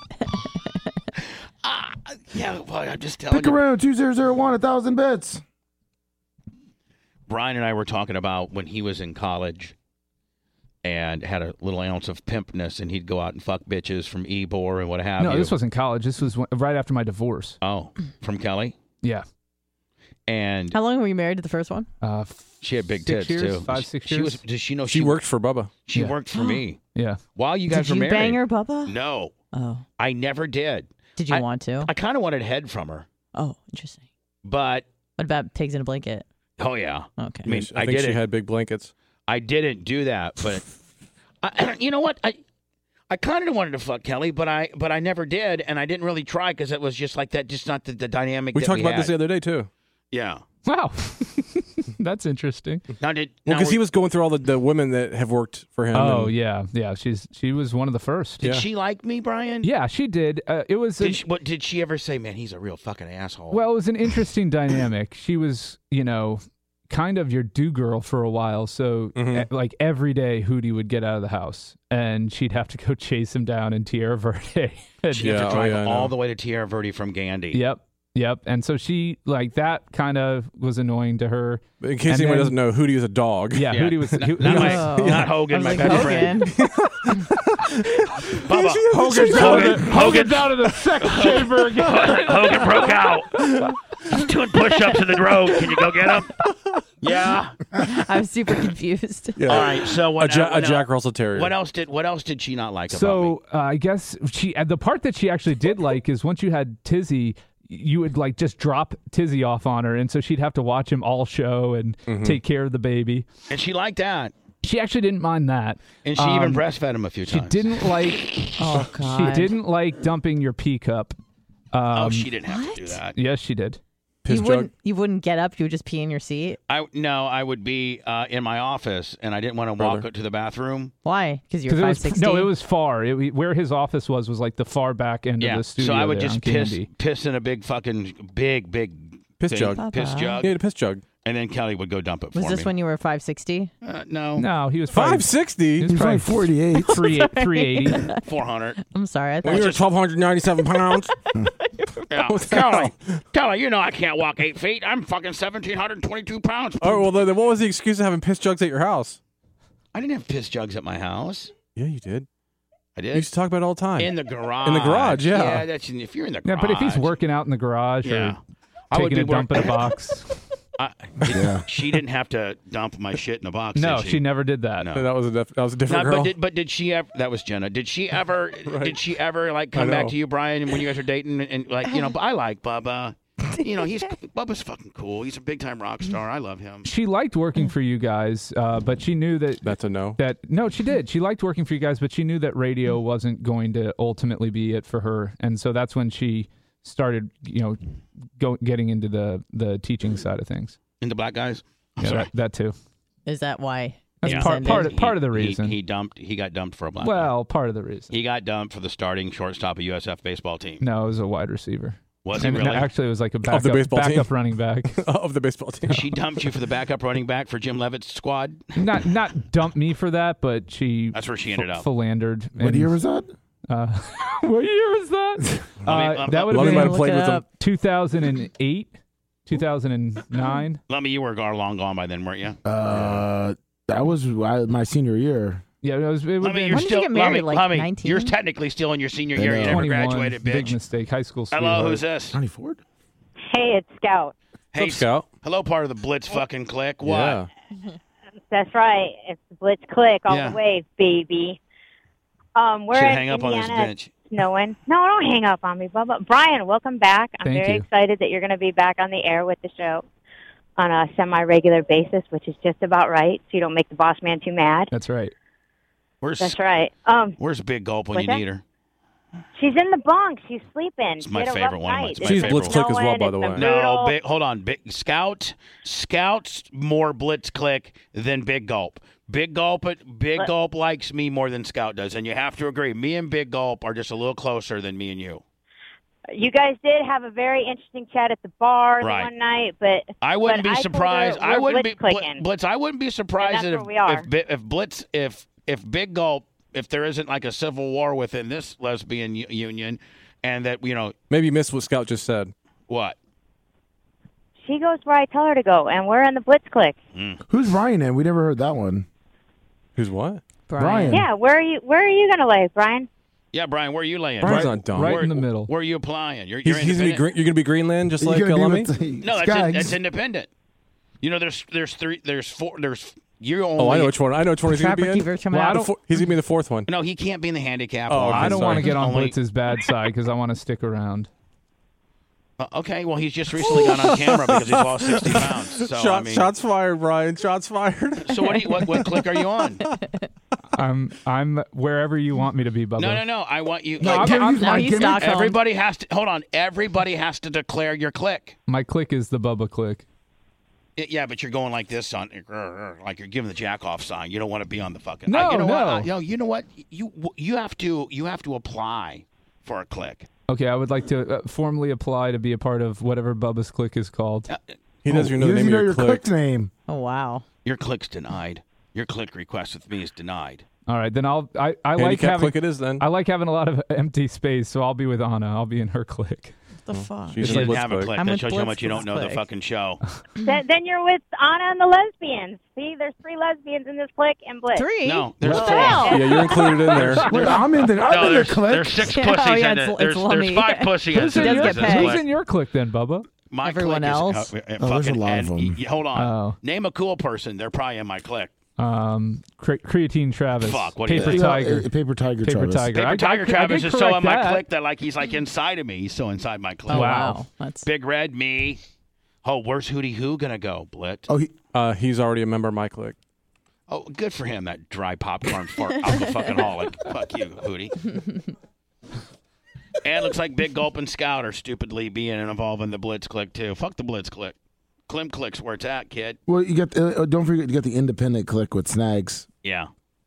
Yeah, well, I'm just telling Pick you. around 2001 1,000 bits. Brian and I were talking about when he was in college and had a little ounce of pimpness, and he'd go out and fuck bitches from Ybor and what have you. No, this wasn't college. This was right after my divorce. Oh, from Kelly? Yeah. And How long were you married to the first one? she had big 6 tits, years, too. 5-6 She years. was, does she know She worked for Bubba. She Yeah. worked for me. Yeah. While you guys Did you were married. bang her, Bubba? No, Oh. I never did. Did you want to? I kind of wanted head from her, Oh, interesting. but What about pigs in a blanket? oh yeah. Okay. I mean, I think she had big blankets. I didn't do that, but you know what? I kind of wanted to fuck Kelly, but I never did, and I didn't really try because it was just like that, just not the dynamic. We that talked about had. this the other day too. Yeah. Wow. That's interesting. Now Well, because he was going through all the women that have worked for him. Oh, and- yeah. She was one of the first. Did she like me, Brian? Yeah, she did. It was Did she ever say, "Man, he's a real fucking asshole"? well, it was an interesting dynamic. She was, kind of your do girl for a while. So, like every day, Hootie would get out of the house, and she'd have to go chase him down in Tierra Verde. She had to drive all the way to Tierra Verde from Gandy. Yep. And so she that kind of was annoying to her. In case anyone doesn't know, Hootie was a dog. Yeah, Hootie was not Hogan, my best friend. Bubba, Hogan's out of the sex chamber again. Hogan broke out. He's doing push-ups in the road. Can you go get him? Yeah. I'm super confused. Yeah. All right. So what, a Jack Russell Terrier. What else did she not like about me? So I guess the part that she actually did like is once you had Tizzy, you would just drop Tizzy off on her, and so she'd have to watch him all show and take care of the baby. And she liked that. She actually didn't mind that. And she even breastfed him a few times. She didn't like. Oh God. She didn't like dumping your pee cup. She didn't have to do that. Yes, she did. You wouldn't get up. You would just pee in your seat. I would be in my office, and I didn't want to walk to the bathroom. Why? Because you're it was 5'16"? no, it was far. Where his office was like the far back end of the studio. So I would there just on piss Candy. in a big fucking big piss thing, jug. piss jug. He had a piss jug. And then Kelly would go dump it for Was me. this when you were 5'60"? No. No, he was 560. He was like probably 48. 380. 400. I'm sorry. I When thought you were 1,297 pounds. Yeah. Kelly, you know I can't walk 8 feet. I'm fucking 1,722 pounds. Oh, well, then what was the excuse of having piss jugs at your house? I didn't have piss jugs at my house. Yeah, you did. I You did. used to talk about it all the time. In the garage. In the garage, yeah. Yeah, that's if you're in the Yeah, garage. but if he's working out in the garage Yeah. or I would taking a be dump in a box. She didn't have to dump my shit in a box. No, did she? she never did that. No. that was a different No, girl. but did she ever? That was Jenna. Did she ever? Did she ever like come I back know. to you, Brian, when you guys were dating and like but I like Bubba. Bubba's fucking cool. He's a big time rock star. I love him. She liked working for you guys, but she knew that that's a no. No, she did. She liked working for you guys, but she knew that radio wasn't going to ultimately be it for her, and so that's when she started, getting into the teaching side of things. Into black guys. Yeah, that too. Is that why? That's part of the reason. He got dumped for a black guy. Well, part of the reason. He got dumped for the starting shortstop of USF baseball team. No, it was a wide receiver. Was he really? Actually, it was like a Of the baseball team? backup running back. Of the baseball team. She dumped you for the backup running back for Jim Levitt's squad? Not dumped me for that, but that's where she ended up. Philandered. What year was that? What year was that? That would have been played with him. 2008, 2009. Lummy, you were long gone by then, weren't you? That was my senior year. Yeah, it would Lummy, be. you're When did you get married? Lummy, Like 19? You're technically still in your senior year. You never 21, graduated, bitch. Big mistake. High school sweetheart. Hello, who's this? Johnny Ford? Hey, it's Scout. Hey, What's up, Scout? Hello, part of the Blitz fucking clique. What? Yeah. That's right. It's the Blitz Click all Yeah. the way, baby. We're Should in hang up on this Indiana. bitch. Snowing. No, don't hang up on me, Bubba. Brian, welcome back. I'm Thank very you. excited that you're going to be back on the air with the show on a semi-regular basis, which is just about right, so you don't make the boss man too mad. That's right. That's right. Where's Big Gulp when what's you that? need her? She's in the bunk. She's sleeping. It's my She had a favorite rough one. night. It's my She's favorite Blitz one. Click as well, by the way. No, hold on. Scout's more Blitz Click than Big Gulp. Big Gulp likes me more than Scout does, and you have to agree. Me and Big Gulp are just a little closer than me and you. You guys did have a very interesting chat at the bar Right. the one night, but I wouldn't be told her surprised. we're I wouldn't be Blitz-clicking. Blitz. I wouldn't be surprised And that's where we are. if Big Gulp, if there isn't like a civil war within this lesbian union, and that Maybe you missed what Scout just said. what. She goes where I tell her to go, and we're in the Blitz Click. Who's Ryan in? We never heard that one. Who's what? Brian. Yeah, where are you going to lay, Brian? Yeah, Brian, where are you laying? Brian's not dumb. Right in the middle. Where are you applying? You're He's gonna be you're gonna be Greenland just like You're gonna Lummy. be with No, Skaggs. that's independent. There's four. You only. Oh, I know which one. I know which one he's gonna be Trapper in. Keeper coming Well, I out. don't- He's gonna be in the fourth one. No, he can't be in the handicap. Oh, or- okay, I don't sorry. want to get on Only- Blitz's bad side because I want to stick around. Okay, well, he's just recently gone on camera because he's lost 60 pounds. So Shots fired, Brian. Shots fired. So what click are you on? I'm wherever you want me to be, Bubba. No. I want you. No, like, he's Stockholm. everybody has to hold on. Everybody has to declare your click. My click is the Bubba click. Yeah, but you're going like this on, like you're giving the jack off sign. You don't want to be on the fucking. No, you know no. What? You know what? You have to apply for a click. Okay, I would like to formally apply to be a part of whatever Bubba's click is called. He doesn't even know the name of your click. name. Oh wow. Your click's denied. Your click request with me is denied. All right, then I like Handicap having click it is then. I like having a lot of empty space, so I'll be with Anna. I'll be in her click. What the fuck? She's You in didn't Blitz have a click. click. I'm That with shows you how much you don't Blitz's know the click. fucking show. Then you're with Anna and the lesbians. See, there's 3 lesbians in this click and Blitz. 3? No, there's What 4. the hell? Yeah, you're included in there. Wait, I'm in the No, there's click. 6 Yeah, pussies oh, yeah, in it's- it. it's There's Lummy. 5 pussies Who's in in, does your, get paid. who's in your click then, Bubba? My Everyone click else? Is, there's a lot of them. Hold on. Oh. Name a cool person. They're probably in my click. Creatine Travis. Fuck, what do you Paper think? Tiger. Paper Tiger. Paper Travis. Tiger. Paper Tiger I Travis did is so in correct my that. click that like he's like inside of me. He's so inside my click. Oh, Wow. wow. That's Big Red, me. Oh, where's Hootie Who gonna go? Blitz. Oh, He's already a member of my click. Oh, good for him. That dry popcorn fart alcoholic. Fuck you, Hootie. And it looks like Big Gulp and Scout are stupidly being involved in the Blitz click too. Fuck the Blitz click. Clem click's where it's at, kid. well, you get. Don't forget you get the independent click with Snags. Yeah.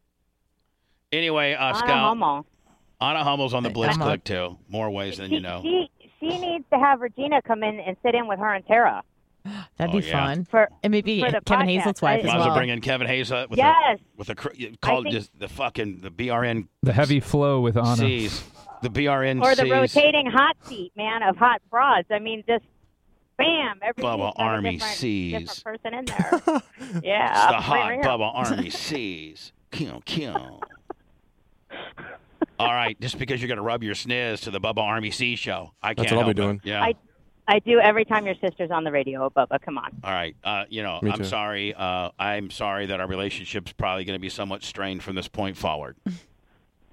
Anyway, Anna Scout. Hummel. Anna Hummel's on the Blitz Emma. click too. More ways than you know. She needs to have Regina come in and sit in with her and Tara. that'd Oh, be yeah. fun. For- And maybe for the Kevin podcast. Hazel's wife I- as Might as well well. bring in Kevin Hazel with Yes. called think- just the fucking the BRN The heavy flow with Anna. C's. The BRN Or the C's. rotating hot seat, man, of hot broads. I mean, just bam, every Bubba seat's got a Army different C's. person in there. Yeah, It's the right hot here. Bubba Army C's. Kill. All right, just because you're going to rub your sniz to the Bubba Army C show. I can't That's what I'll be help doing. it. Yeah. I do every time your sister's on the radio, Bubba. Come on. All right. Me I'm too. sorry. I'm sorry that our relationship's probably going to be somewhat strained from this point forward.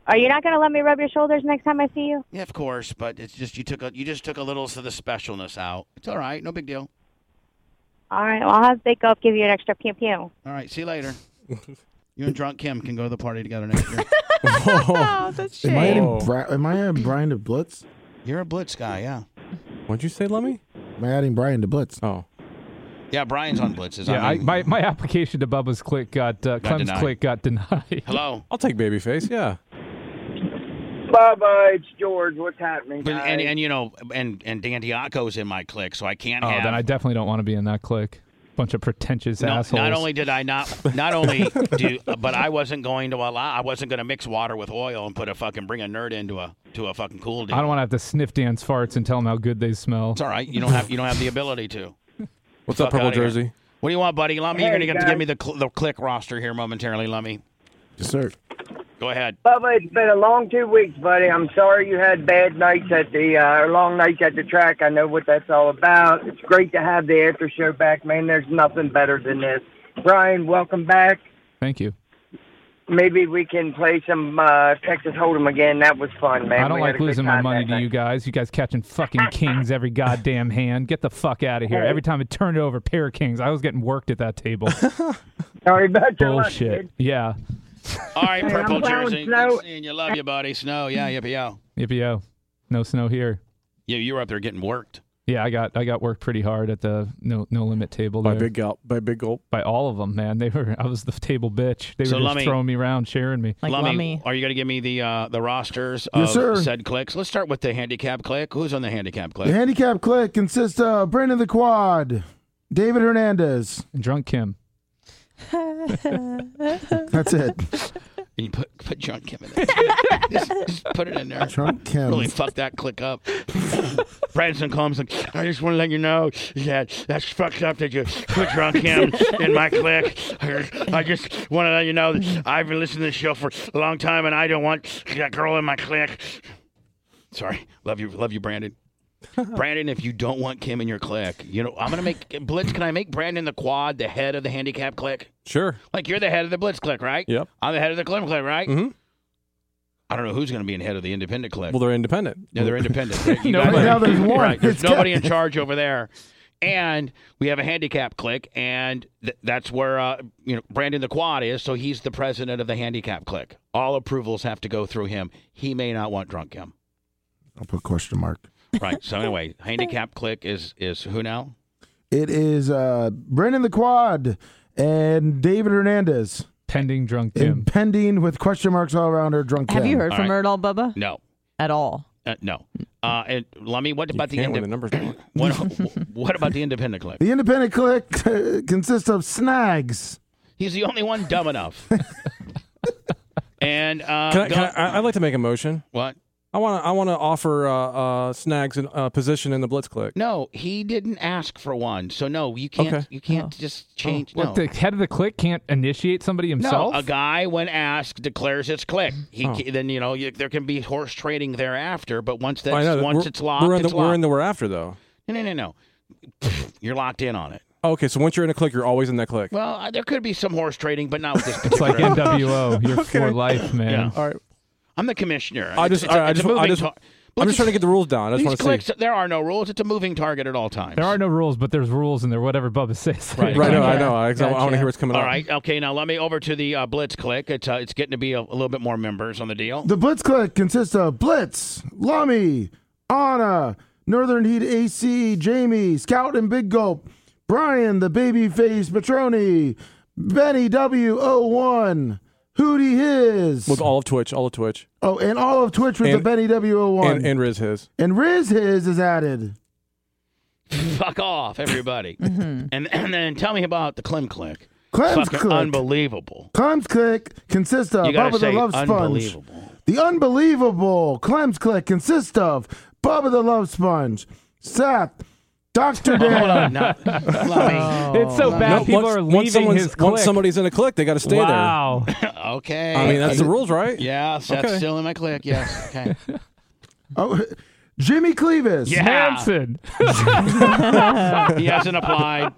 Are you not going to let me rub your shoulders next time I see you? Yeah, of course, but it's just you just took a little of the specialness out. It's all right, no big deal. All right, well, I'll have Big Gulp give you an extra pew pew. All right, see you later. You and Drunk Kim can go to the party together next year. Oh, that's Am I shame. adding Brian to Blitz? You're a Blitz guy, yeah. What'd you say, Lummy? Am I adding Brian to Blitz? Oh. Yeah, Brian's on Blitzes. Yeah, I mean, my application to Bubba's Click got Clem's denied. Click got denied. Hello. I'll take Babyface, yeah. Bubba, it's George. What's happening, But, guys? and you know, and Dan Diaco's in my clique, so I can't Oh, have. then I definitely don't want to be in that clique. Bunch of pretentious assholes. Not only did I not only do, but I wasn't going to mix water with oil and bring a nerd into a fucking cool deal. I don't want to have to sniff Dan's farts and tell him how good they smell. It's all right. You don't have the ability to. What's up, Purple outta here. Jersey? What do you want, buddy? Lummy, you're Hey, going to guys. give me the click roster here momentarily, Lummy. Yes, sir. Go ahead. Bubba, it's been a long 2 weeks, buddy. I'm sorry you had bad nights at the long nights at the track. I know what that's all about. It's great to have the after show back, man. There's nothing better than this. Brian, welcome back. Thank you. Maybe we can play some Texas Hold'em again. That was fun, man. I don't We had like a good losing my time money that to night. you guys. You guys catching fucking kings every goddamn hand. Get the fuck out of here. Every time it turned over, pair of kings. I was getting worked at that table. Sorry about your luck, Bullshit. kid. Yeah. All right, Hey, Purple I'm plowing Jersey. snow. Good seeing you. Love you, buddy. Snow. Yeah, yippee-yo. Yippee-yo. No snow here. Yeah, you were up there getting worked. Yeah, I got worked pretty hard at the no limit table By there. Big Gulp. By all of them, man. I was the table bitch. They So were just Lummy- throwing me around, sharing me. Like Lummy, Lummy. are you going to give me the rosters Yes, of sir. said cliques? Let's start with the handicap clique. Who's on the handicap clique? The handicap clique consists of Brandon the Quad, David Hernandez. And Drunk Kim. That's it. Can you put Drunk Kim in there? just put it in there. Drunk Kim. Really fuck that click up. Branson comes like, I just want to let you know that that's fucked up that you put Drunk Kim in my clique. I just want to let you know that I've been listening to the show for a long time and I don't want that girl in my clique. Sorry. Love you, Brandon. Brandon, if you don't want Kim in your clique, I'm gonna make Blitz. Can I make Brandon the Quad the head of the handicap clique? Sure. Like you're the head of the Blitz clique, right? Yep. I'm the head of the Clem clique, right? Mm-hmm. I don't know who's going to be in head of the independent clique. Well, they're independent. Yeah, they're independent. You No, guys- right now there's one. Right, there's It's nobody in Kevin. charge over there. And we have a handicap clique, and that's where Brandon the Quad is, so he's the president of the handicap clique. All approvals have to go through him. He may not want Drunk Kim. I'll put question mark. Right, so anyway, handicap clique is who now? It is Brandon the Quad and David Hernandez. Pending Drunk Kim. And pending with question marks all around her Drunk Kim. Have you heard All from right. her at all, Bubba? No. At all? No. And Lummy, what about the Can't when the numbers don't. what about the independent clique? The independent clique consists of Snags. He's the only one dumb enough. And I'd like to make a motion. What? I want to offer Snags a position in the Blitz clique. No, he didn't ask for one. So no, you can't. Okay. You can't just change. What, no. the head of the clique can't initiate somebody himself? No, a guy when asked declares his clique. Then there can be horse trading thereafter. But once I know. it's locked, we're in it's the we're in locked. the we're after though. No. You're locked in on it. Okay, so once you're in a clique, you're always in that clique. Well, there could be some horse trading, but not with this It's like particular. NWO. You're for life, man. Yeah. All right. I'm the commissioner. I'm just trying to get the rules down. I just These want to cliques, see. there are no rules. It's a moving target at all times. There are no rules, but there's rules in there, whatever Bubba says. Right. Right, no, I know. I want to Gotcha. hear what's coming All up. right. Okay. Now let me over to the Blitz clique. It's getting to be a little bit more members on the deal. The Blitz clique consists of Blitz, Lummy, Anna, Northern Heat AC, Jamie, Scout and Big Gulp, Brian, the Babyface Petroni, Benny W01, Hootie His. With all of Twitch. Oh, and all of Twitch with And- the Benny W01. And Riz his. And Riz His is added. Fuck off, everybody. And then tell me about the Clem clique. Clem's Fucking clique. unbelievable. Clem's clique consists of You gotta Bubba the say Love Sponge. unbelievable. The unbelievable Clem's clique consists of Bubba the Love Sponge, Seth, Dr. Hold on. Dan, Now, Lummy. It's so bad people are leaving his clique. Once somebody's in a clique, they got to stay Wow. Okay. there. I mean, that's the rules, right? Yeah, Seth's Okay. still in my clique. Yes. Okay. oh, Jimmy Clevis. Yeah. Manson. He hasn't applied.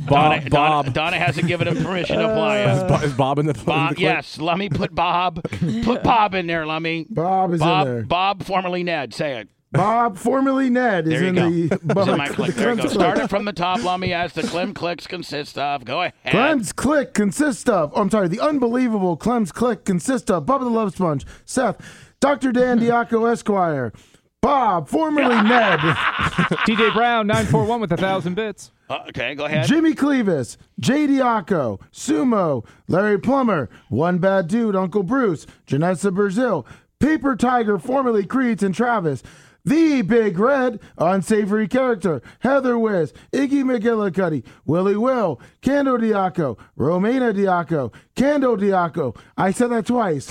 Donna hasn't given him permission to apply. Is Bob in the Bob, yes, Lummy, put Bob in there, Lummy. Bob is in there. Bob, formerly Ned. Say it. Bob, formerly Ned, is There you in go. the. It's in my click. There you go. Clem's Start it from the top, Lummy, as the Clem clicks consist of. Go ahead. Clem's Click consists of. Oh, I'm sorry. The unbelievable Clem's Click consists of Bubba the Love Sponge, Seth, Dr. Dan Diaco Esquire, Bob, formerly Ned, TJ Brown 941 with 1,000 bits. Okay, go ahead. Jimmy Clevis, Jay Diaco, Sumo, Larry Plummer, One Bad Dude, Uncle Bruce, Janessa Brazil, Paper Tiger, formerly Creeds and Travis, The Big Red, Unsavory Character, Heather Wiz, Iggy McGillicuddy, Willie Will, Cando Diaco, Romana Diaco, Cando Diaco. I said that twice.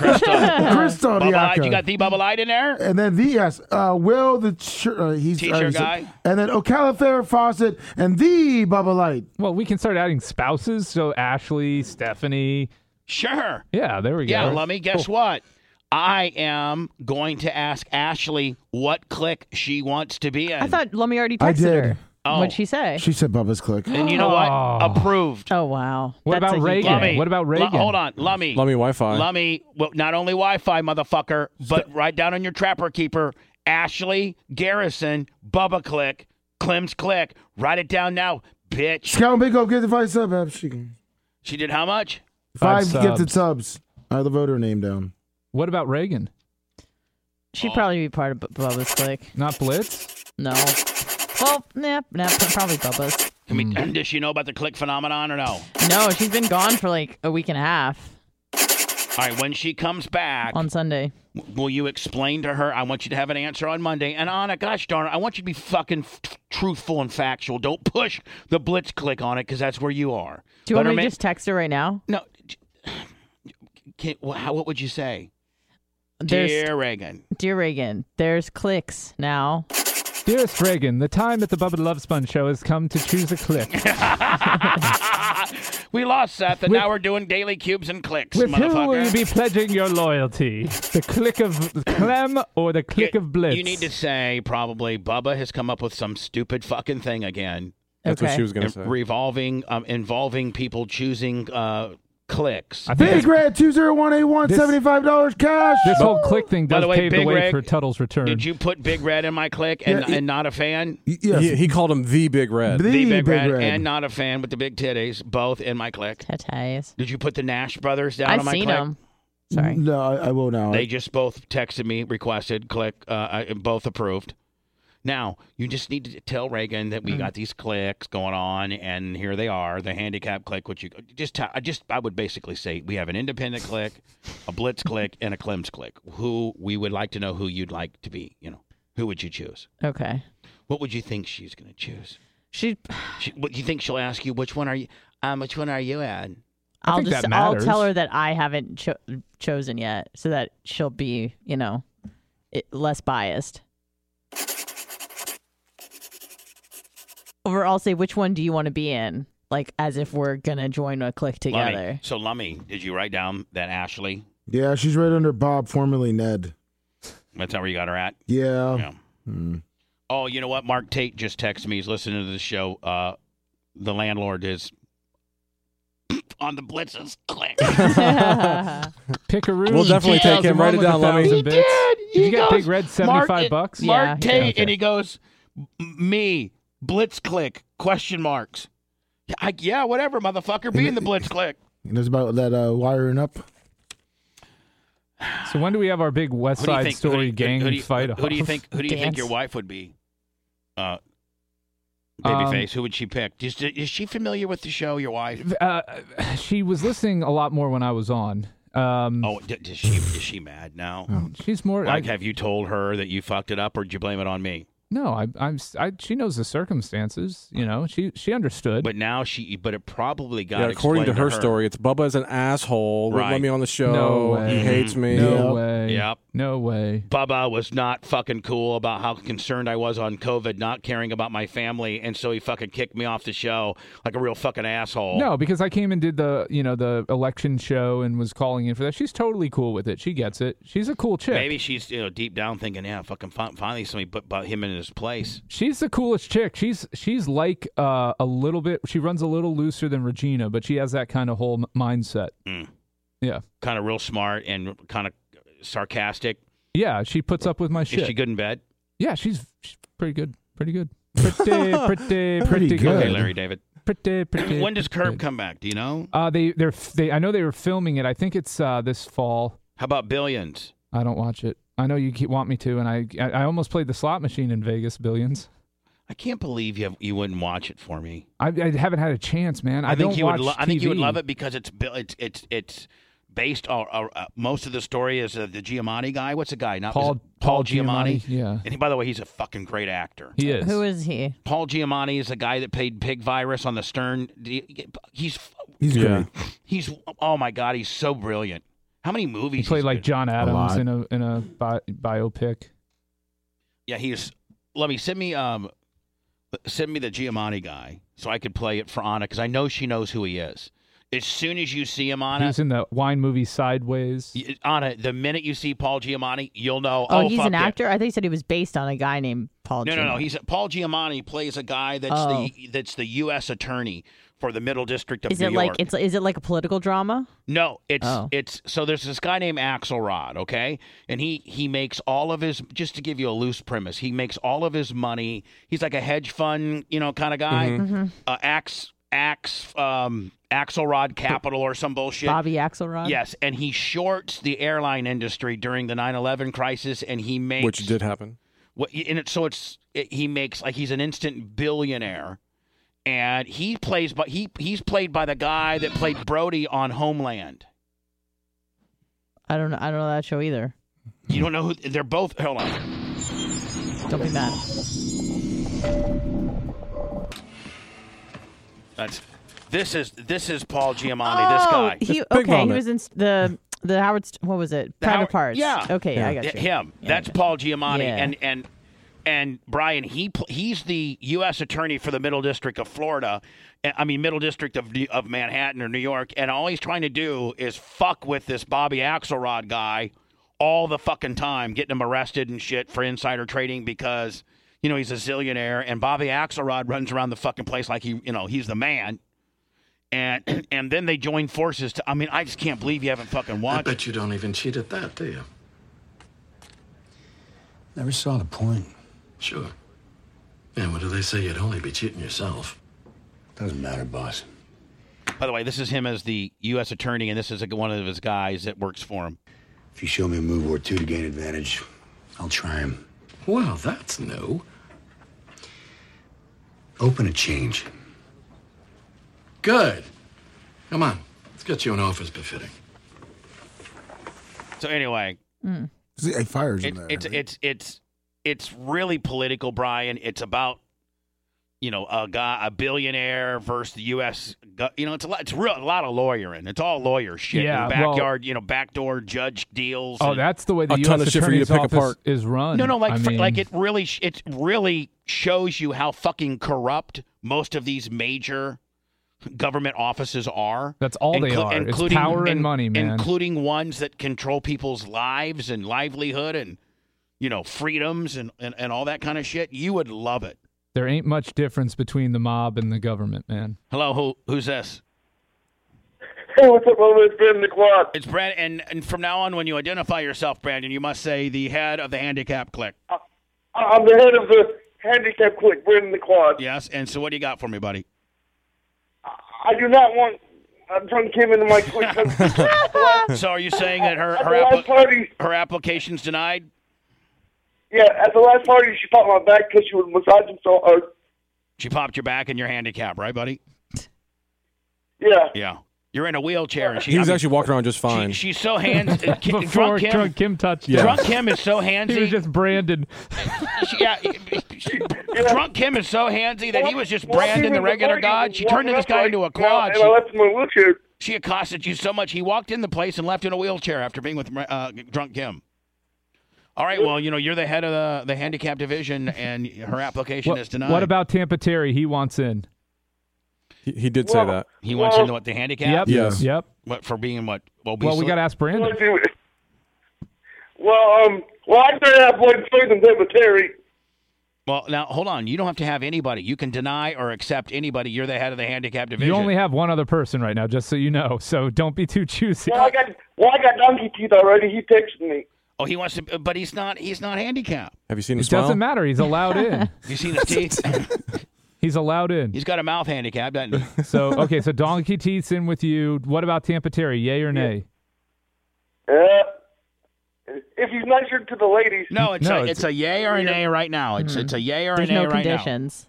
Crystal Diaco. You got the Bubba Light in there? And then Will, he's Teacher guy. And then Ocalafair Fawcett and the Bubba Light. Well, we can start adding spouses. So Ashley, Stephanie. Sure. Yeah, there we go. Yeah, Lummy, guess what? I am going to ask Ashley what clique she wants to be in. I thought Lummy already I texted did. her. Oh. What'd she say? She said Bubba's Click. And you know what? Approved. Oh, wow. What That's about a Reagan? Lummy. What about Reagan? Hold on. Lummy. Lummy Wi-Fi. Lummy, well, not only Wi-Fi, motherfucker, but write down on your Trapper Keeper, Ashley Garrison, Bubba Click, Clem's Click. Write it down now, bitch. Scout and Big Go, get the 5 sub. She did how much? 5 gifted subs. I have the voter name down. What about Reagan? She'd probably be part of Bubba's clique. Not Blitz? No. Well, probably Bubba's. Does she know about the click phenomenon or no? No, she's been gone for like a week and a half. All right, when she comes back on Sunday, will you explain to her? I want you to have an answer on Monday. And Anna, gosh darn it, I want you to be fucking truthful and factual. Don't push the Blitz click on it because that's where you are. Do you want me to just text her right now? No. What would you say? Dear Reagan. Dear Reagan, there's clicks now. Dearest Reagan, the time at the Bubba the Love Sponge show has come to choose a click. We lost Seth, and now we're doing daily cubes and clicks, With motherfucker. who will you be pledging your loyalty? The click of Clem or the click of Blitz? You need to say probably Bubba has come up with some stupid fucking thing again. That's what she was going to say. Involving people choosing clicks. Big Red 20181, $75 cash. This whole click thing By does the way, pave the Big way Red, for Tuttle's return. Did you put Big Red in my click and not a fan? Yes. He called him the Big Red. The Big Red and not a fan with the big titties, both in my click. Titties. Did you put the Nash brothers down I've on my seen click? them. Sorry. No, I will now. They just both texted me, requested, click, both approved. Now, you just need to tell Reagan that we got these clicks going on, and here they are, the handicap click, which you I would basically say we have an independent click, a Blitz click, and a Clem's click. Who we would like to know who you'd like to be, who would you choose? Okay. What would you think she's going to choose? What do you think she'll ask you? Which one are you at? I'll tell her that I haven't chosen yet, so that she'll be, less biased. Or I'll say, which one do you want to be in? Like, as if we're going to join a clique together. Lummy. So, Lummy, did you write down that Ashley? Yeah, she's right under Bob, formerly Ned. That's not where you got her at? Yeah. Oh, you know what? Mark Tate just texted me. He's listening to the show. The landlord is on the Blitz's click. Pickaroo. We'll definitely take him. Write it down, Lummy. He did. Did you get Big Red $75? Mark Tate, and he goes, me, Blitz click, question marks. Yeah, whatever, motherfucker. Be in the Blitz click. He knows about that wiring up. So when do we have our big West Side Story gang fight? Who do you think your wife would be? Babyface. Who would she pick? Is she familiar with the show, your wife? She was listening a lot more when I was on. Is she mad now? She's more have you told her that you fucked it up, or did you blame it on me? No, she knows the circumstances. You know, she understood. But now but it probably got according to explained her story, it's Bubba's an asshole. Right. Won't let me on the show. No way. He hates me. No way. Yep. No way. Bubba was not fucking cool about how concerned I was on COVID, not caring about my family, and so he fucking kicked me off the show like a real fucking asshole. No, because I came and did the election show and was calling in for that. She's totally cool with it. She gets it. She's a cool chick. Maybe she's deep down thinking, yeah, fucking finally somebody put him in his place. She's the coolest chick. She's like a little bit. She runs a little looser than Regina, but she has that kind of whole mindset. Yeah, kind of real smart and kind of sarcastic. Yeah, she puts up with my shit. Is she good in bed? Yeah, she's pretty good. Pretty good. Pretty good. Okay, Larry David. Pretty. When does Curb come back? Do you know? I know they were filming it. I think it's this fall. How about Billions? I don't watch it. I know you want me to, and I almost played the slot machine in Vegas, Billions. I can't believe you wouldn't watch it for me. I haven't had a chance, man. I think you would. I think you would love it because it's based on most of the story is the Giamatti guy. What's the guy? Not Paul Giamatti. Yeah. And by the way, he's a fucking great actor. He is. Who is he? Paul Giamatti is the guy that played Pig Virus on the Stern. He's great. He's oh my god, he's so brilliant. How many movies? He played like John Adams in a biopic. Yeah, send me the Giamatti guy so I could play it for Anna because I know she knows who he is. As soon as you see him, Anna. He was in the wine movie Sideways. Anna, the minute you see Paul Giamatti, you'll know. Oh, he's an actor? I think he said he was based on a guy named Paul Giamatti. No. Paul Giamatti plays a guy that's the U.S. attorney for the Middle District of New York. Is it like a political drama? No, it's so there's this guy named Axelrod, okay? And he makes all of his, just to give you a loose premise, he makes all of his money. He's like a hedge fund, kind of guy. Mm-hmm. Axelrod Capital or some bullshit. Bobby Axelrod? Yes, and he shorts the airline industry during the 9/11 crisis, and he makes... Which did happen. He makes, like, he's an instant billionaire, and he's played by the guy that played Brody on Homeland. I don't know that show either. You don't know who... They're both... Hold on. Don't be mad. This is Paul Giamatti. This guy. He was in the Howard. What was it? Private Parts. Yeah. Okay, yeah. I got you. Him. Yeah, that's Paul Giamatti, yeah. and Brian. He's the U.S. attorney for the Middle District of Florida. Middle District of Manhattan or New York. And all he's trying to do is fuck with this Bobby Axelrod guy all the fucking time, getting him arrested and shit for insider trading because he's a zillionaire, and Bobby Axelrod runs around the fucking place like he's the man. And then they join forces to... I just can't believe you haven't fucking watched... I bet you don't even cheat at that, do you? Never saw the point. Sure. Yeah, what do they say? You'd only be cheating yourself. Doesn't matter, boss. By the way, this is him as the U.S. attorney, and this is one of his guys that works for him. If you show me a move or two to gain advantage, I'll try him. Well, that's new. Open a change. Good. Come on. Let's get you an office befitting. So anyway. He fires him there. It's really political, Brian. It's about, a billionaire versus the U.S. It's a lot of lawyering. It's all lawyer shit. Yeah, backyard, backdoor judge deals. Oh, that's the way the U.S. Attorney's Office is run. No, it really shows you how fucking corrupt most of these major government offices are. That's all they are. It's power and money, man. Including ones that control people's lives and livelihood and, freedoms and all that kind of shit. You would love it. There ain't much difference between the mob and the government, man. Hello, who's this? Hey, what's up, brother? It's Brandon McQuad. It's Brandon, and from now on, when you identify yourself, Brandon, you must say the head of the handicap clique. I'm the head of the handicap clique, Brandon McQuad. Yes, and so what do you got for me, buddy? I do not want a drunk Kim into my clique. So are you saying that her application's denied? Yeah, at the last party, she popped my back because she was massaging so hard. She popped your back in your handicap, right, buddy? Yeah. Yeah. You're in a wheelchair, and he was actually walking around just fine. She's so hands. Before Drunk Kim touched him. Drunk Kim is so handsy. He was just Brandon. Drunk Kim is so handsy that he was just Brandon, the regular god. She turned this guy into a quad. And I left him in a wheelchair. She accosted you so much, he walked in the place and left in a wheelchair after being with Drunk Kim. All right, well, you're the head of the handicap division, and her application is denied. What about Tampa Terry? He wants in. He did say that. He wants into what, the handicap? Yep. Yes. Yep. What, for being what? Well, we got to ask Brandon. Well, I'd rather have Lloyd Floyd than Tampa Terry. Well, now, hold on. You don't have to have anybody. You can deny or accept anybody. You're the head of the handicap division. You only have one other person right now, just so you know. So don't be too choosy. Well, I got donkey teeth already. He texted me. Oh, he wants to, but he's not handicapped. Have you seen his It smile? doesn't matter. He's allowed in. You seen his teeth? He's allowed in. He's got a mouth handicap, doesn't he? So Donkey Teeth's in with you. What about Tampa Terry? Yay or nay? If he's nicer to the ladies. No, it's a yay or a nay right now. It's a yay or a nay right conditions.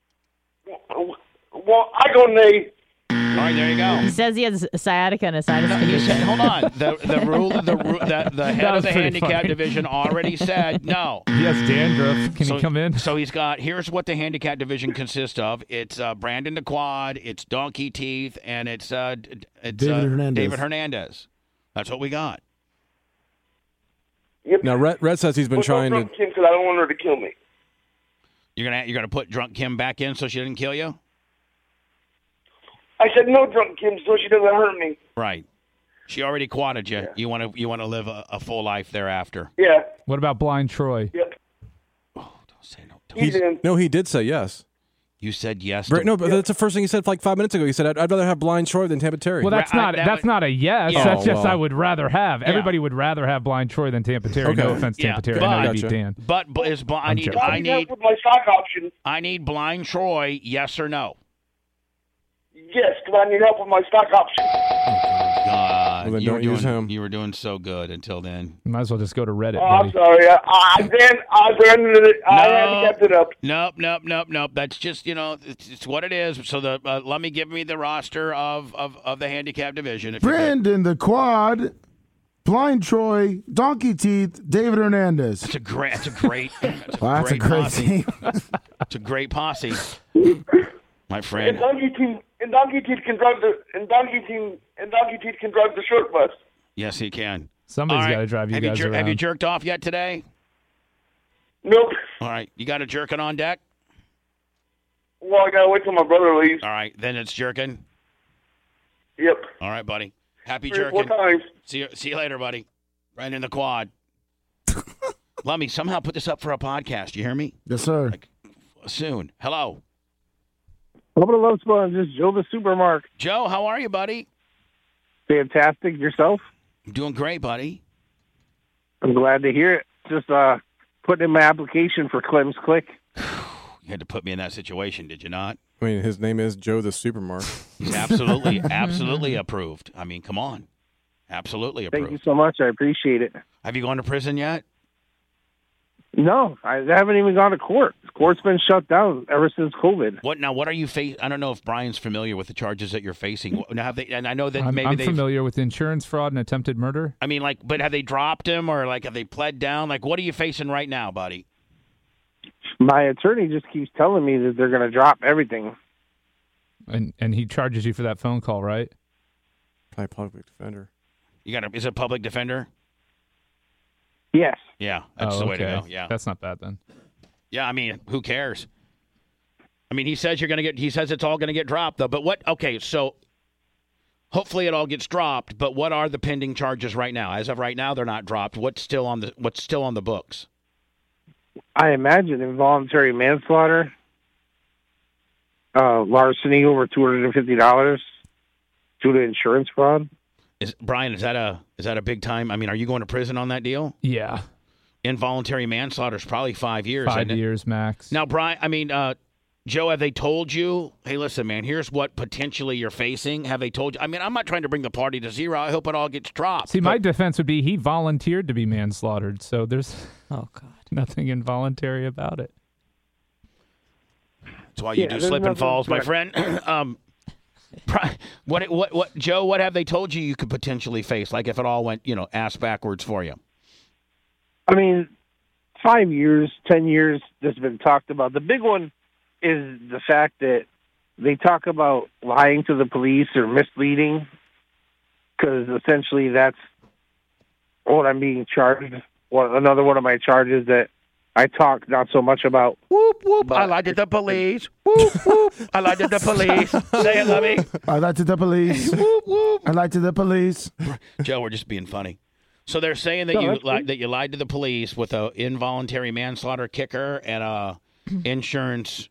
Well, I go nay. All right, there you go. He says he has sciatica and a sinus He condition. said, hold on. The head of the pretty handicap funny. division already said no. He has dandruff. Can he come in? So here's what the handicap division consists of. It's Brandon the Quad, it's Donkey Teeth, and it's David Hernandez. David Hernandez. That's what we got. Yep. Now, Red says he's been trying to. Because I don't want her to kill me. You're gonna put Drunk Kim back in so she didn't kill you? I said no, Drunk Kim, so she doesn't hurt me. Right. She already quadded you. Yeah. You want to live a full life thereafter. Yeah. What about Blind Troy? Yep. Oh, don't say no. No, he did say yes. You said yes. No, but that's the first thing he said like 5 minutes ago. He said, I'd rather have Blind Troy than Tampa Terry. Well, that's not a yes. Yeah. That's just well. I would rather have. Yeah. Everybody would rather have Blind Troy than Tampa Terry. Okay. No offense, Tampa Terry. but- I know you Gotcha. beat Dan. But I need With my stock option. I need Blind Troy. Yes or no? Yes, because I need help with my stock option. God, Well, then you were don't use doing, him. You were doing so good until then. You might as well just go to Reddit, Oh, I'm buddy. sorry. I branded it. I handicapped it up. Nope. That's just it's what it is. So let me give me the roster of the handicap division. If you could. Brandon the Quad, Blind Troy, Donkey Teeth, David Hernandez. That's a great. Wow, that's a great posse. team. It's a great posse, my And friend. Donkey Teeth can drive the short bus. Yes, he can. Somebody's All right. got to drive you have guys you around. Have you jerked off yet today? Nope. All right, you got a jerking on deck. Well, I gotta wait till my brother leaves. All right, then it's jerking. Yep. All right, buddy. Happy 3 or 4 jerking. times. See you later, buddy. Brandon the Quad. Let me somehow put this up for a podcast. You hear me? Yes, sir. Soon. Hello. Hello to Love Sponge. This is Joe the Supermark. Joe, how are you, buddy? Fantastic. Yourself? I'm doing great, buddy. I'm glad to hear it. Just putting in my application for Clem's Click. You had to put me in that situation, did you not? I mean, his name is Joe the Supermark. He's absolutely approved. I mean, come on. Absolutely approved. Thank you so much. I appreciate it. Have you gone to prison yet? No, I haven't even gone to court. Court's been shut down ever since COVID. What are you facing? I don't know if Brian's familiar with the charges that you're facing. Now, have they, and I know that I'm maybe they've familiar with insurance fraud and attempted murder. I mean, but have they dropped him or have they pled down? What are you facing right now, buddy? My attorney just keeps telling me that they're going to drop everything. And he charges you for that phone call, right? Probably public defender. Is it public defender? Yes. Yeah, that's the way to go. Yeah, that's not bad then. Yeah, I mean, who cares? I mean, he says he says it's all going to get dropped though. But what? Okay, so hopefully it all gets dropped. But what are the pending charges right now? As of right now, they're not dropped. What's still on the books? I imagine involuntary manslaughter, larceny over $250 due to insurance fraud. Brian, is that a big time? I mean, are you going to prison on that deal? Yeah. Involuntary manslaughter is probably 5 years. 5 years max. Now, Brian, Joe, have they told you, hey, listen, man, here's what potentially you're facing? Have they told you? I mean, I'm not trying to bring the party to zero. I hope it all gets dropped. See, my defense would be he volunteered to be manslaughtered, so there's nothing involuntary about it. That's why you do slip and falls, my friend. What, Joe? What have they told you could potentially face? Like if it all went, ass backwards for you. I mean, 5 years, 10 years, that's been talked about. The big one is the fact that they talk about lying to the police or misleading, because essentially that's what I'm being charged. Another one of my charges that I talk not so much about. Whoop, whoop. I lied to the police. Whoop, whoop. I lied to the police. Say it, Lovey. I lied to the police. Whoop, whoop. I lied to the police. Joe, we're just being funny. So they're saying that you lied to the police with a involuntary manslaughter kicker and a insurance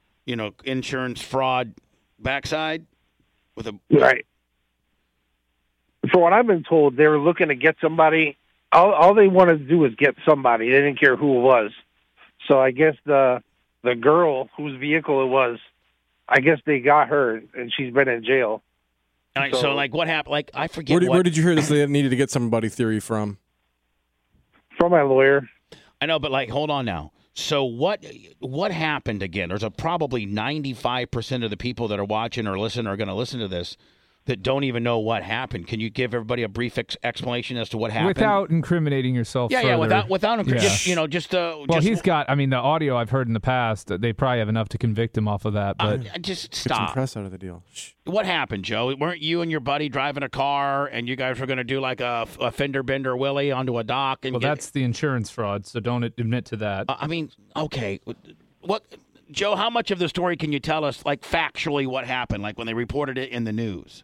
fraud backside with a right. For what I've been told, they were looking to get somebody. All they wanted to do was get somebody. They didn't care who it was. So I guess the girl whose vehicle it was, I guess they got her, and she's been in jail. All right, so like what happened? Like I forget. Where did you hear this? They needed to get somebody theory from? From my lawyer. I know, but like, hold on now. So what happened again? There's probably 95% of the people that are watching or listening are going to listen to this that don't even know what happened. Can you give everybody a brief explanation as to what happened? Without incriminating yourself further. Without Well, he's got, I mean, the audio I've heard in the past, they probably have enough to convict him off of that, but... just Get some stop. press out of the deal. Shh. What happened, Joe? Weren't you and your buddy driving a car, and you guys were going to do like a fender bender Willie onto a dock? And that's the insurance fraud, so don't admit to that. I mean, okay. What, Joe, how much of the story can you tell us, like, factually what happened, like when they reported it in the news?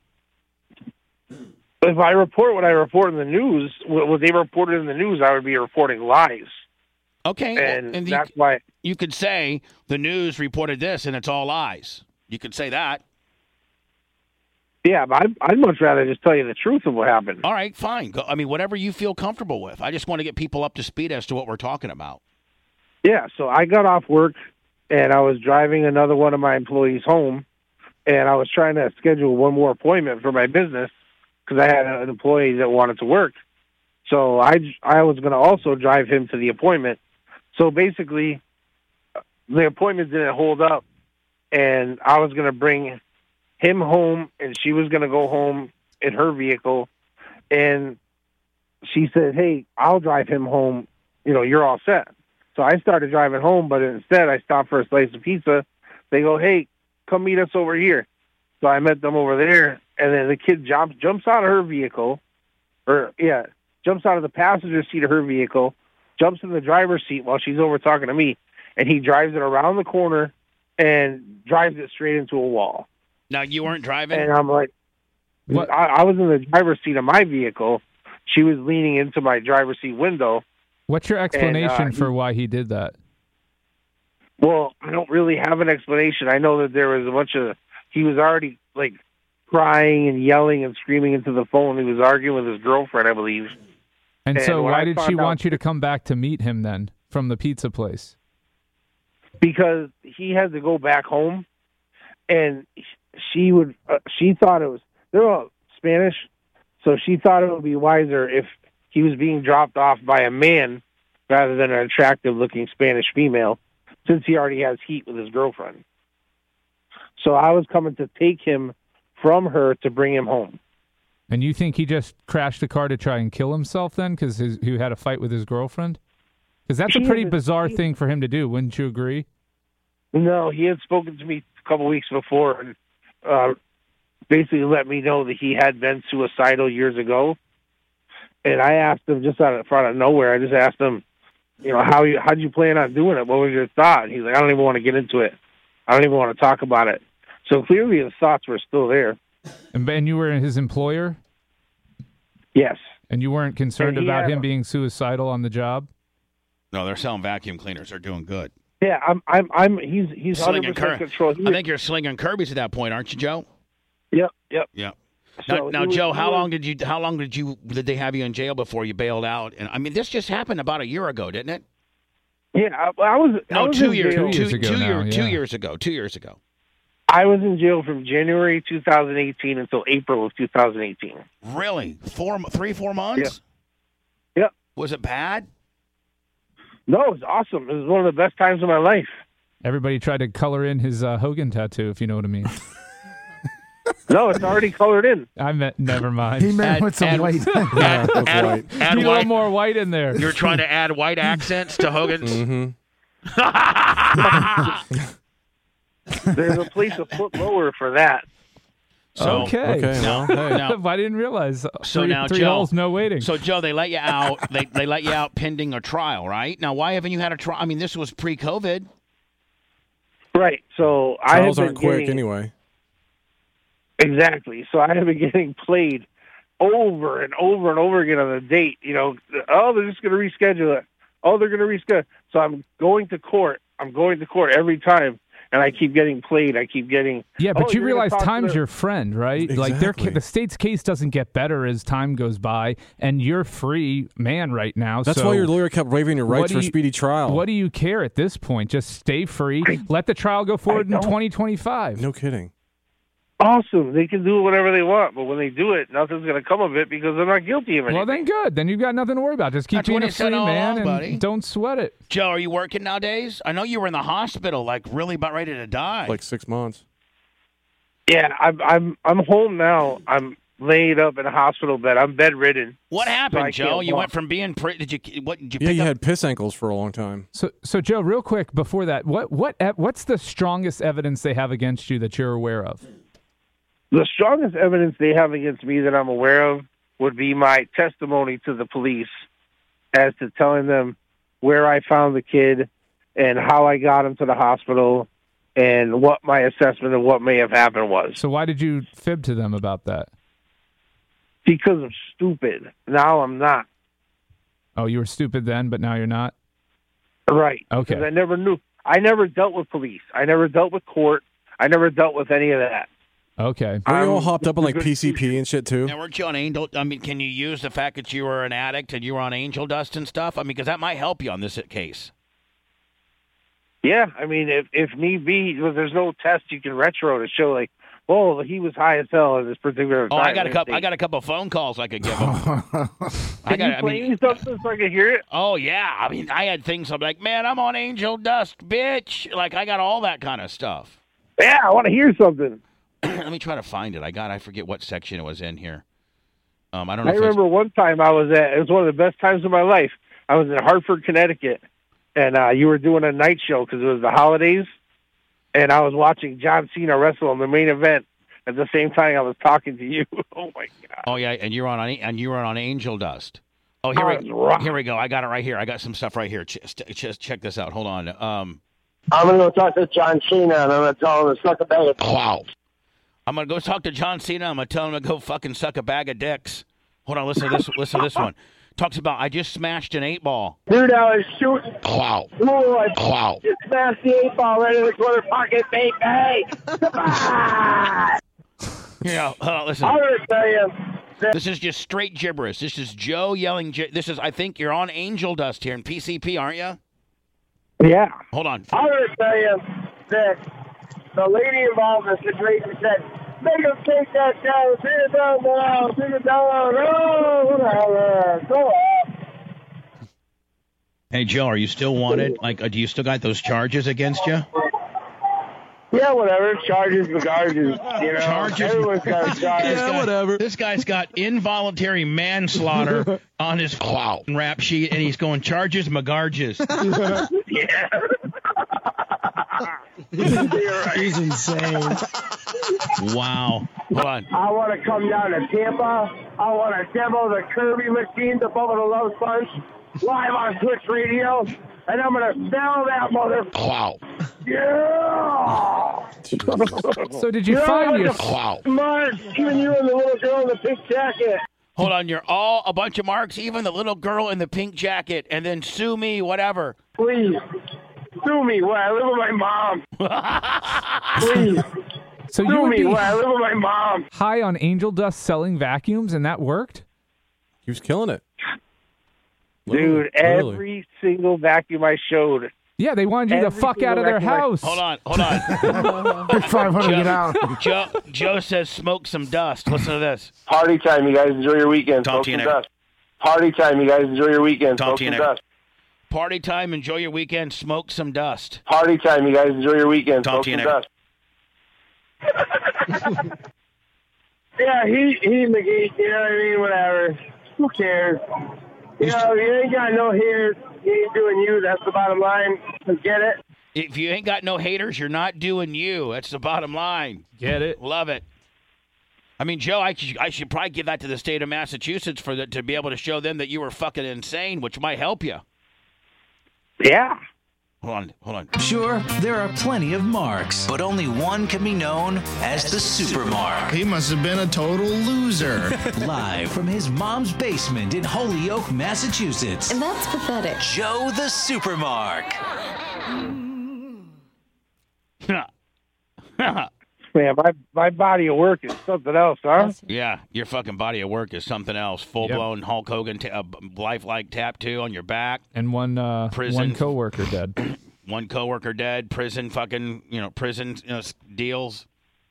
If I report what I report in the news, what they reported in the news, I would be reporting lies. Okay, and that's why you could say the news reported this and it's all lies. You could say that. Yeah, but I'd much rather just tell you the truth of what happened. All right, fine. I mean, whatever you feel comfortable with. I just want to get people up to speed as to what we're talking about. Yeah, so I got off work, and I was driving another one of my employees home, and I was trying to schedule one more appointment for my business because I had an employee that wanted to work. So I was going to also drive him to the appointment. So basically, the appointment didn't hold up, and I was going to bring him home, and she was going to go home in her vehicle. And she said, hey, I'll drive him home. You're all set. So I started driving home, but instead I stopped for a slice of pizza. They go, hey, come meet us over here. So I met them over there, and then the kid jumps out of her vehicle, jumps out of the passenger seat of her vehicle, jumps in the driver's seat while she's over talking to me, and he drives it around the corner and drives it straight into a wall. Now, you weren't driving? And I'm like, what? I was in the driver's seat of my vehicle. She was leaning into my driver's seat window. What's your explanation for why he did that? Well, I don't really have an explanation. I know that there was he was already like crying and yelling and screaming into the phone. He was arguing with his girlfriend, I believe. And so why did she want you to come back to meet him then from the pizza place? Because he had to go back home, and she thought it was, they're all Spanish, so she thought it would be wiser if he was being dropped off by a man rather than an attractive-looking Spanish female, since he already has heat with his girlfriend. So I was coming to take him from her to bring him home. And you think he just crashed the car to try and kill himself then because he had a fight with his girlfriend? Because that's a pretty bizarre thing for him to do, wouldn't you agree? No, he had spoken to me a couple weeks before and basically let me know that he had been suicidal years ago. And I asked him just out of nowhere, I just asked him, how'd you plan on doing it? What was your thought? He's like, I don't even want to get into it. I don't even want to talk about it. So clearly his thoughts were still there. And Ben, you were his employer? Yes. And you weren't concerned about him being suicidal on the job? No, they're selling vacuum cleaners. They're doing good. Yeah, he's 100% control. I think you're slinging Kirby's at that point, aren't you, Joe? Yep. Yeah. Now, Joe, how long did they have you in jail before you bailed out? And I mean, this just happened about a year ago, didn't it? Yeah, I was. No, I was 2 years. 2 years ago. 2 years ago. I was in jail from January 2018 until April of 2018. Really? 4 months? Yep. Was it bad? No, it was awesome. It was one of the best times of my life. Everybody tried to color in his Hogan tattoo, if you know what I mean. No, it's already colored in. I meant, never mind. He meant with some white. Add Need a little white. more white in there. You're trying to add white accents to Hogan's? There's a place a foot lower for that. So, Okay. Now, I didn't realize. So three, now, three Joe, holes, no waiting. So, Joe, they let you out. They let you out pending a trial, right? Now, why haven't you had a trial? I mean, this was pre-COVID. Right. So I have Trials been aren't quick getting, anyway. Exactly. So I have been getting played over and over and over again on the date. You know, oh, they're just going to reschedule it. Oh, they're going to reschedule. So I'm going to court. Every time, and I keep getting played. I keep getting. Yeah, but you you're gonna realize talk to time's the- your friend, right? Exactly. Like the state's case doesn't get better as time goes by, and you're free man right now. That's so why your lawyer kept waiving your what rights do for you- speedy trial. What do you care at this point? Just stay free. Let the trial go forward in don't. 2025. No kidding. Awesome. They can do whatever they want, but when they do it, nothing's going to come of it because they're not guilty of anything. Well, then good. Then you've got nothing to worry about. Just keep That's what being he a said free all man along, and buddy. don't sweat it. Joe, are you working nowadays? I know you were in the hospital, like really about ready to die. Like 6 months. Yeah, I'm home now. I'm laid up in a hospital bed. I'm bedridden. What So I happened, Joe? can't You walk. went from being did you Yeah, pick you up? had piss ankles for a long time. So Joe, real quick before that, what's the strongest evidence they have against you that you're aware of? The strongest evidence they have against me that I'm aware of would be my testimony to the police as to telling them where I found the kid and how I got him to the hospital and what my assessment of what may have happened was. So why did you fib to them about that? Because I'm stupid. Now I'm not. Oh, you were stupid then, but now you're not? Right. Okay. Because I never knew. I never dealt with police. I never dealt with court. I never dealt with any of that. Okay. Were you all hopped up on like PCP and shit too? Now, weren't you on Angel? I mean, can you use the fact that you were an addict and you were on Angel Dust and stuff? I mean, because that might help you on this case. Yeah, I mean, if need be, there's no test you can retro to show like, oh, he was high as hell at this particular Oh, time. I got a couple phone calls I could give him. Can you play me something so I can hear it? Oh yeah, I mean, I had things. I'm like, man, I'm on Angel Dust, bitch. Like, I got all that kind of stuff. Yeah, I want to hear something. Let me try to find it. I forget what section it was in here. I don't know. I remember one time it was one of the best times of my life. I was in Hartford, Connecticut, and you were doing a night show because it was the holidays, and I was watching John Cena wrestle in the main event at the same time I was talking to you. Oh my God! Oh yeah, and you were on Angel Dust. Oh, here we go. I got it right here. I got some stuff right here. Just check this out. Hold on. I'm going to go talk to John Cena, and I'm going to tell him to suck a bag of... Wow. I'm going to go talk to John Cena. I'm going to tell him to go fucking suck a bag of dicks. Hold on, listen to this. Listen to this one. Talks about, I just smashed an 8-ball. Dude, I was shooting. Wow. Ooh, I Wow. just smashed the 8-ball right in the corner pocket, baby. Yeah, hold on, listen. I'm going to tell you. This is just straight gibberish. This is Joe yelling. This is, I think you're on Angel Dust here in PCP, aren't you? Yeah. Hold on. I'm going to tell you that the lady involved in the situation said, make him take that down, take it down below, take it down, oh, whatever, go up. Hey, Joe, are you still wanted? Like, do you still got those charges against you? Yeah, whatever. Charges, regards, you know. Charges. Everyone's got a charge. Whatever. This guy's got involuntary manslaughter on his rap sheet, and he's going charges, magarges. Yeah. He's insane. Wow. Hold on. I want to come down to Tampa. I want to demo the Kirby machine, the Bubba the Love Sponge, live on Twitch Radio, and I'm going to sell that mother. Wow. Yeah. So did you find your... Mark, even you and the little girl in the pink jacket. Hold on, you're all a bunch of marks, even the little girl in the pink jacket, and then sue me, whatever. Please. Sue me where I live with my mom. Please. So you Sue would me be where I live with my mom. high on Angel Dust selling vacuums, and that worked? He was killing it. Dude, Literally. every single vacuum I showed. Yeah, they wanted you the Every fuck out of their single house. Hold on. 500 get out. Joe says smoke some dust. Listen to this. Party time, you guys. Enjoy your weekend. Talk Smoke to you some next. dust. Party time, you guys. Enjoy your weekend. Talk Smoke to you some next. dust. Party time, enjoy your weekend, smoke some dust. Party time, you guys. Enjoy your weekend. Talk Smoke to you some next. dust. Yeah, he McGee, you know what I mean? Whatever. Who cares? You know, you ain't got no haters. You ain't doing you. That's the bottom line. Get it? If you ain't got no haters, you're not doing you. That's the bottom line. Get it? Love it. I mean, Joe, I should probably give that to the state of Massachusetts to be able to show them that you were fucking insane, which might help you. Yeah. Hold on. Sure, there are plenty of marks, but only one can be known as the Supermark. He must have been a total loser. Live from his mom's basement in Holyoke, Massachusetts. And that's pathetic. Joe the Supermark. Man, my body of work is something else, huh? Yeah, your fucking body of work is something else. Full-blown Hulk Hogan lifelike tattoo on your back. And one coworker dead. One coworker dead. Prison deals.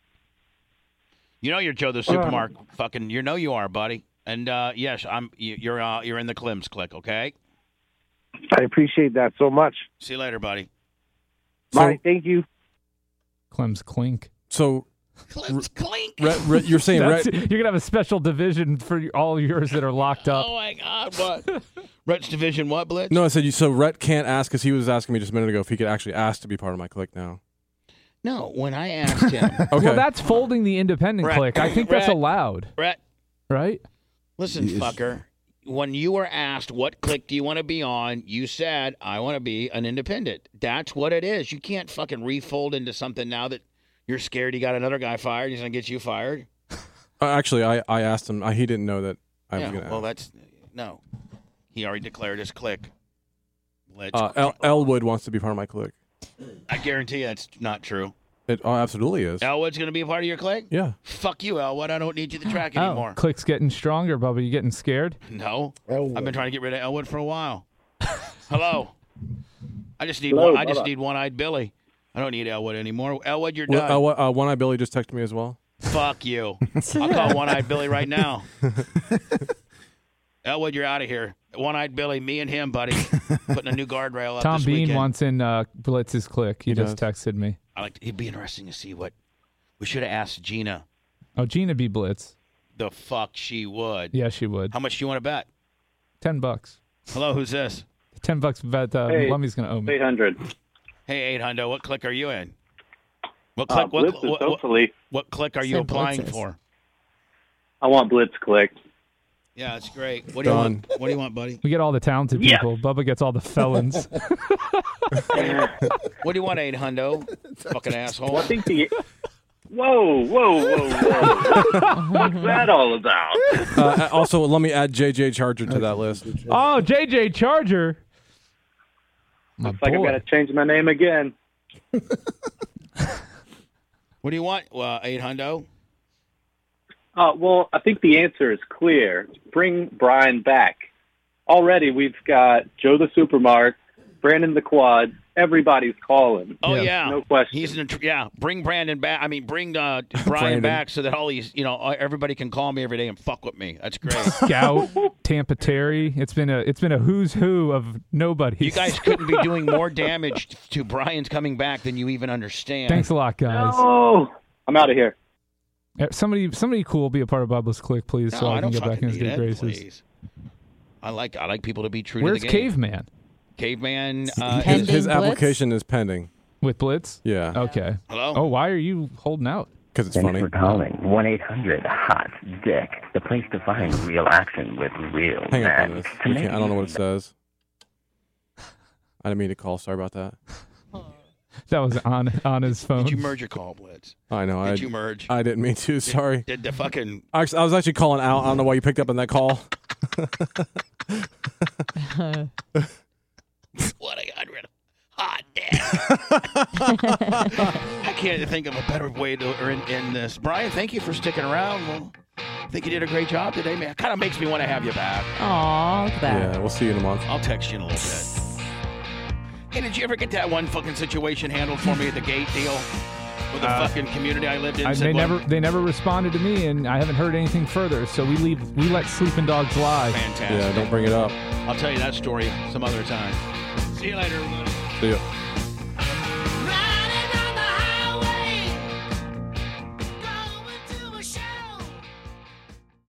You know you're Joe the Supermark. Fucking, you know you are, buddy. And yes, you're in the Clem's clique, okay? I appreciate that so much. See you later, buddy. Bye. Thank you. Clem's Clink. So, Clem's Clink. You're saying you're gonna have a special division for all yours that are locked up. Oh my God! What? Rhett's division? What, Blitz? No, I said so. Rhett can't ask because he was asking me just a minute ago if he could actually ask to be part of my clique now. No, when I asked him. Okay. Well, that's folding the independent clique. I think that's allowed. Rhett, right? Listen, fucker. When you were asked what clique do you want to be on, you said I want to be an independent. That's what it is. You can't fucking refold into something now that you're scared you got another guy fired. He's gonna get you fired. Actually, I asked him. He didn't know that I was gonna. Well, no. He already declared his clique. Elwood wants to be part of my clique. I guarantee you that's not true. It absolutely is. Elwood's going to be a part of your clique? Yeah. Fuck you, Elwood. I don't need you to track anymore. Clique's getting stronger, Bubba. You getting scared? No. Elwood. I've been trying to get rid of Elwood for a while. Hello. I just need One-Eyed Billy. I don't need Elwood anymore. Elwood, you're done. One-Eyed Billy just texted me as well. Fuck you. I'll call One-Eyed Billy right now. Elwood, you're out of here. One-Eyed Billy, me and him, buddy. Putting a new guardrail up Tom this Bean weekend. wants in Blitz's clique. He just texted me. It'd be interesting to see what we should have asked Gina. Oh, Gina be Blitz. The fuck she would. Yeah, she would. How much do you want to bet? $10. Hello, who's this? $10 bet. Lummy's gonna owe me. 800. Hey, 800. What clique are you in? What Blitz is hopefully. What clique are you applying for? I want Blitz clique. Yeah, that's great. What do you want? What do you want, buddy? We get all the talented people. Bubba gets all the felons. What do you want, 800? Fucking asshole. Well, I think Whoa. What's that all about? Also, let me add JJ Charger to that list. Oh, JJ Charger. Looks like I've got to change my name again. What do you want, 800? Well, I think the answer is clear. Bring Brian back. Already, we've got Joe the Supermark, Brandon the Quad. Everybody's calling. Oh, yeah. No question. He's bring Brandon back. I mean, bring Brian back so that all these, everybody can call me every day and fuck with me. That's great. Scout, Tampa Terry. It's been a who's who of nobody. You guys couldn't be doing more damage to Brian's coming back than you even understand. Thanks a lot, guys. Oh, I'm out of here. Somebody cool be a part of Bubba's clique, please, so I can get back in his good graces. Please. I like people to be true Where's to the game. Caveman? Caveman. His application is pending. With Blitz? Yeah. Okay. Hello? Oh, why are you holding out? Because it's Thanks funny. for calling 1-800-HOT-DICK, the place to find real action with real Hang up on men. this. I don't know what it says. I didn't mean to call. Sorry about that. That was on his phone. Did you merge your call, Blitz? I know. Did you merge? I didn't mean to. Sorry. Did the fucking... I was actually calling out. I don't know why you picked up on that call. 1-800 hot damn. I can't think of a better way to end this. Brian, thank you for sticking around. Well, I think you did a great job today, man. It kind of makes me want to have you back. Aw, look at that. Yeah, we'll see you in a month. I'll text you in a little bit. Hey, did you ever get that one fucking situation handled for me at the gate deal with the fucking community I lived in? They never responded to me, and I haven't heard anything further. So we let sleeping dogs lie. Fantastic. Yeah, don't bring it up. I'll tell you that story some other time. See you later, everybody. See ya.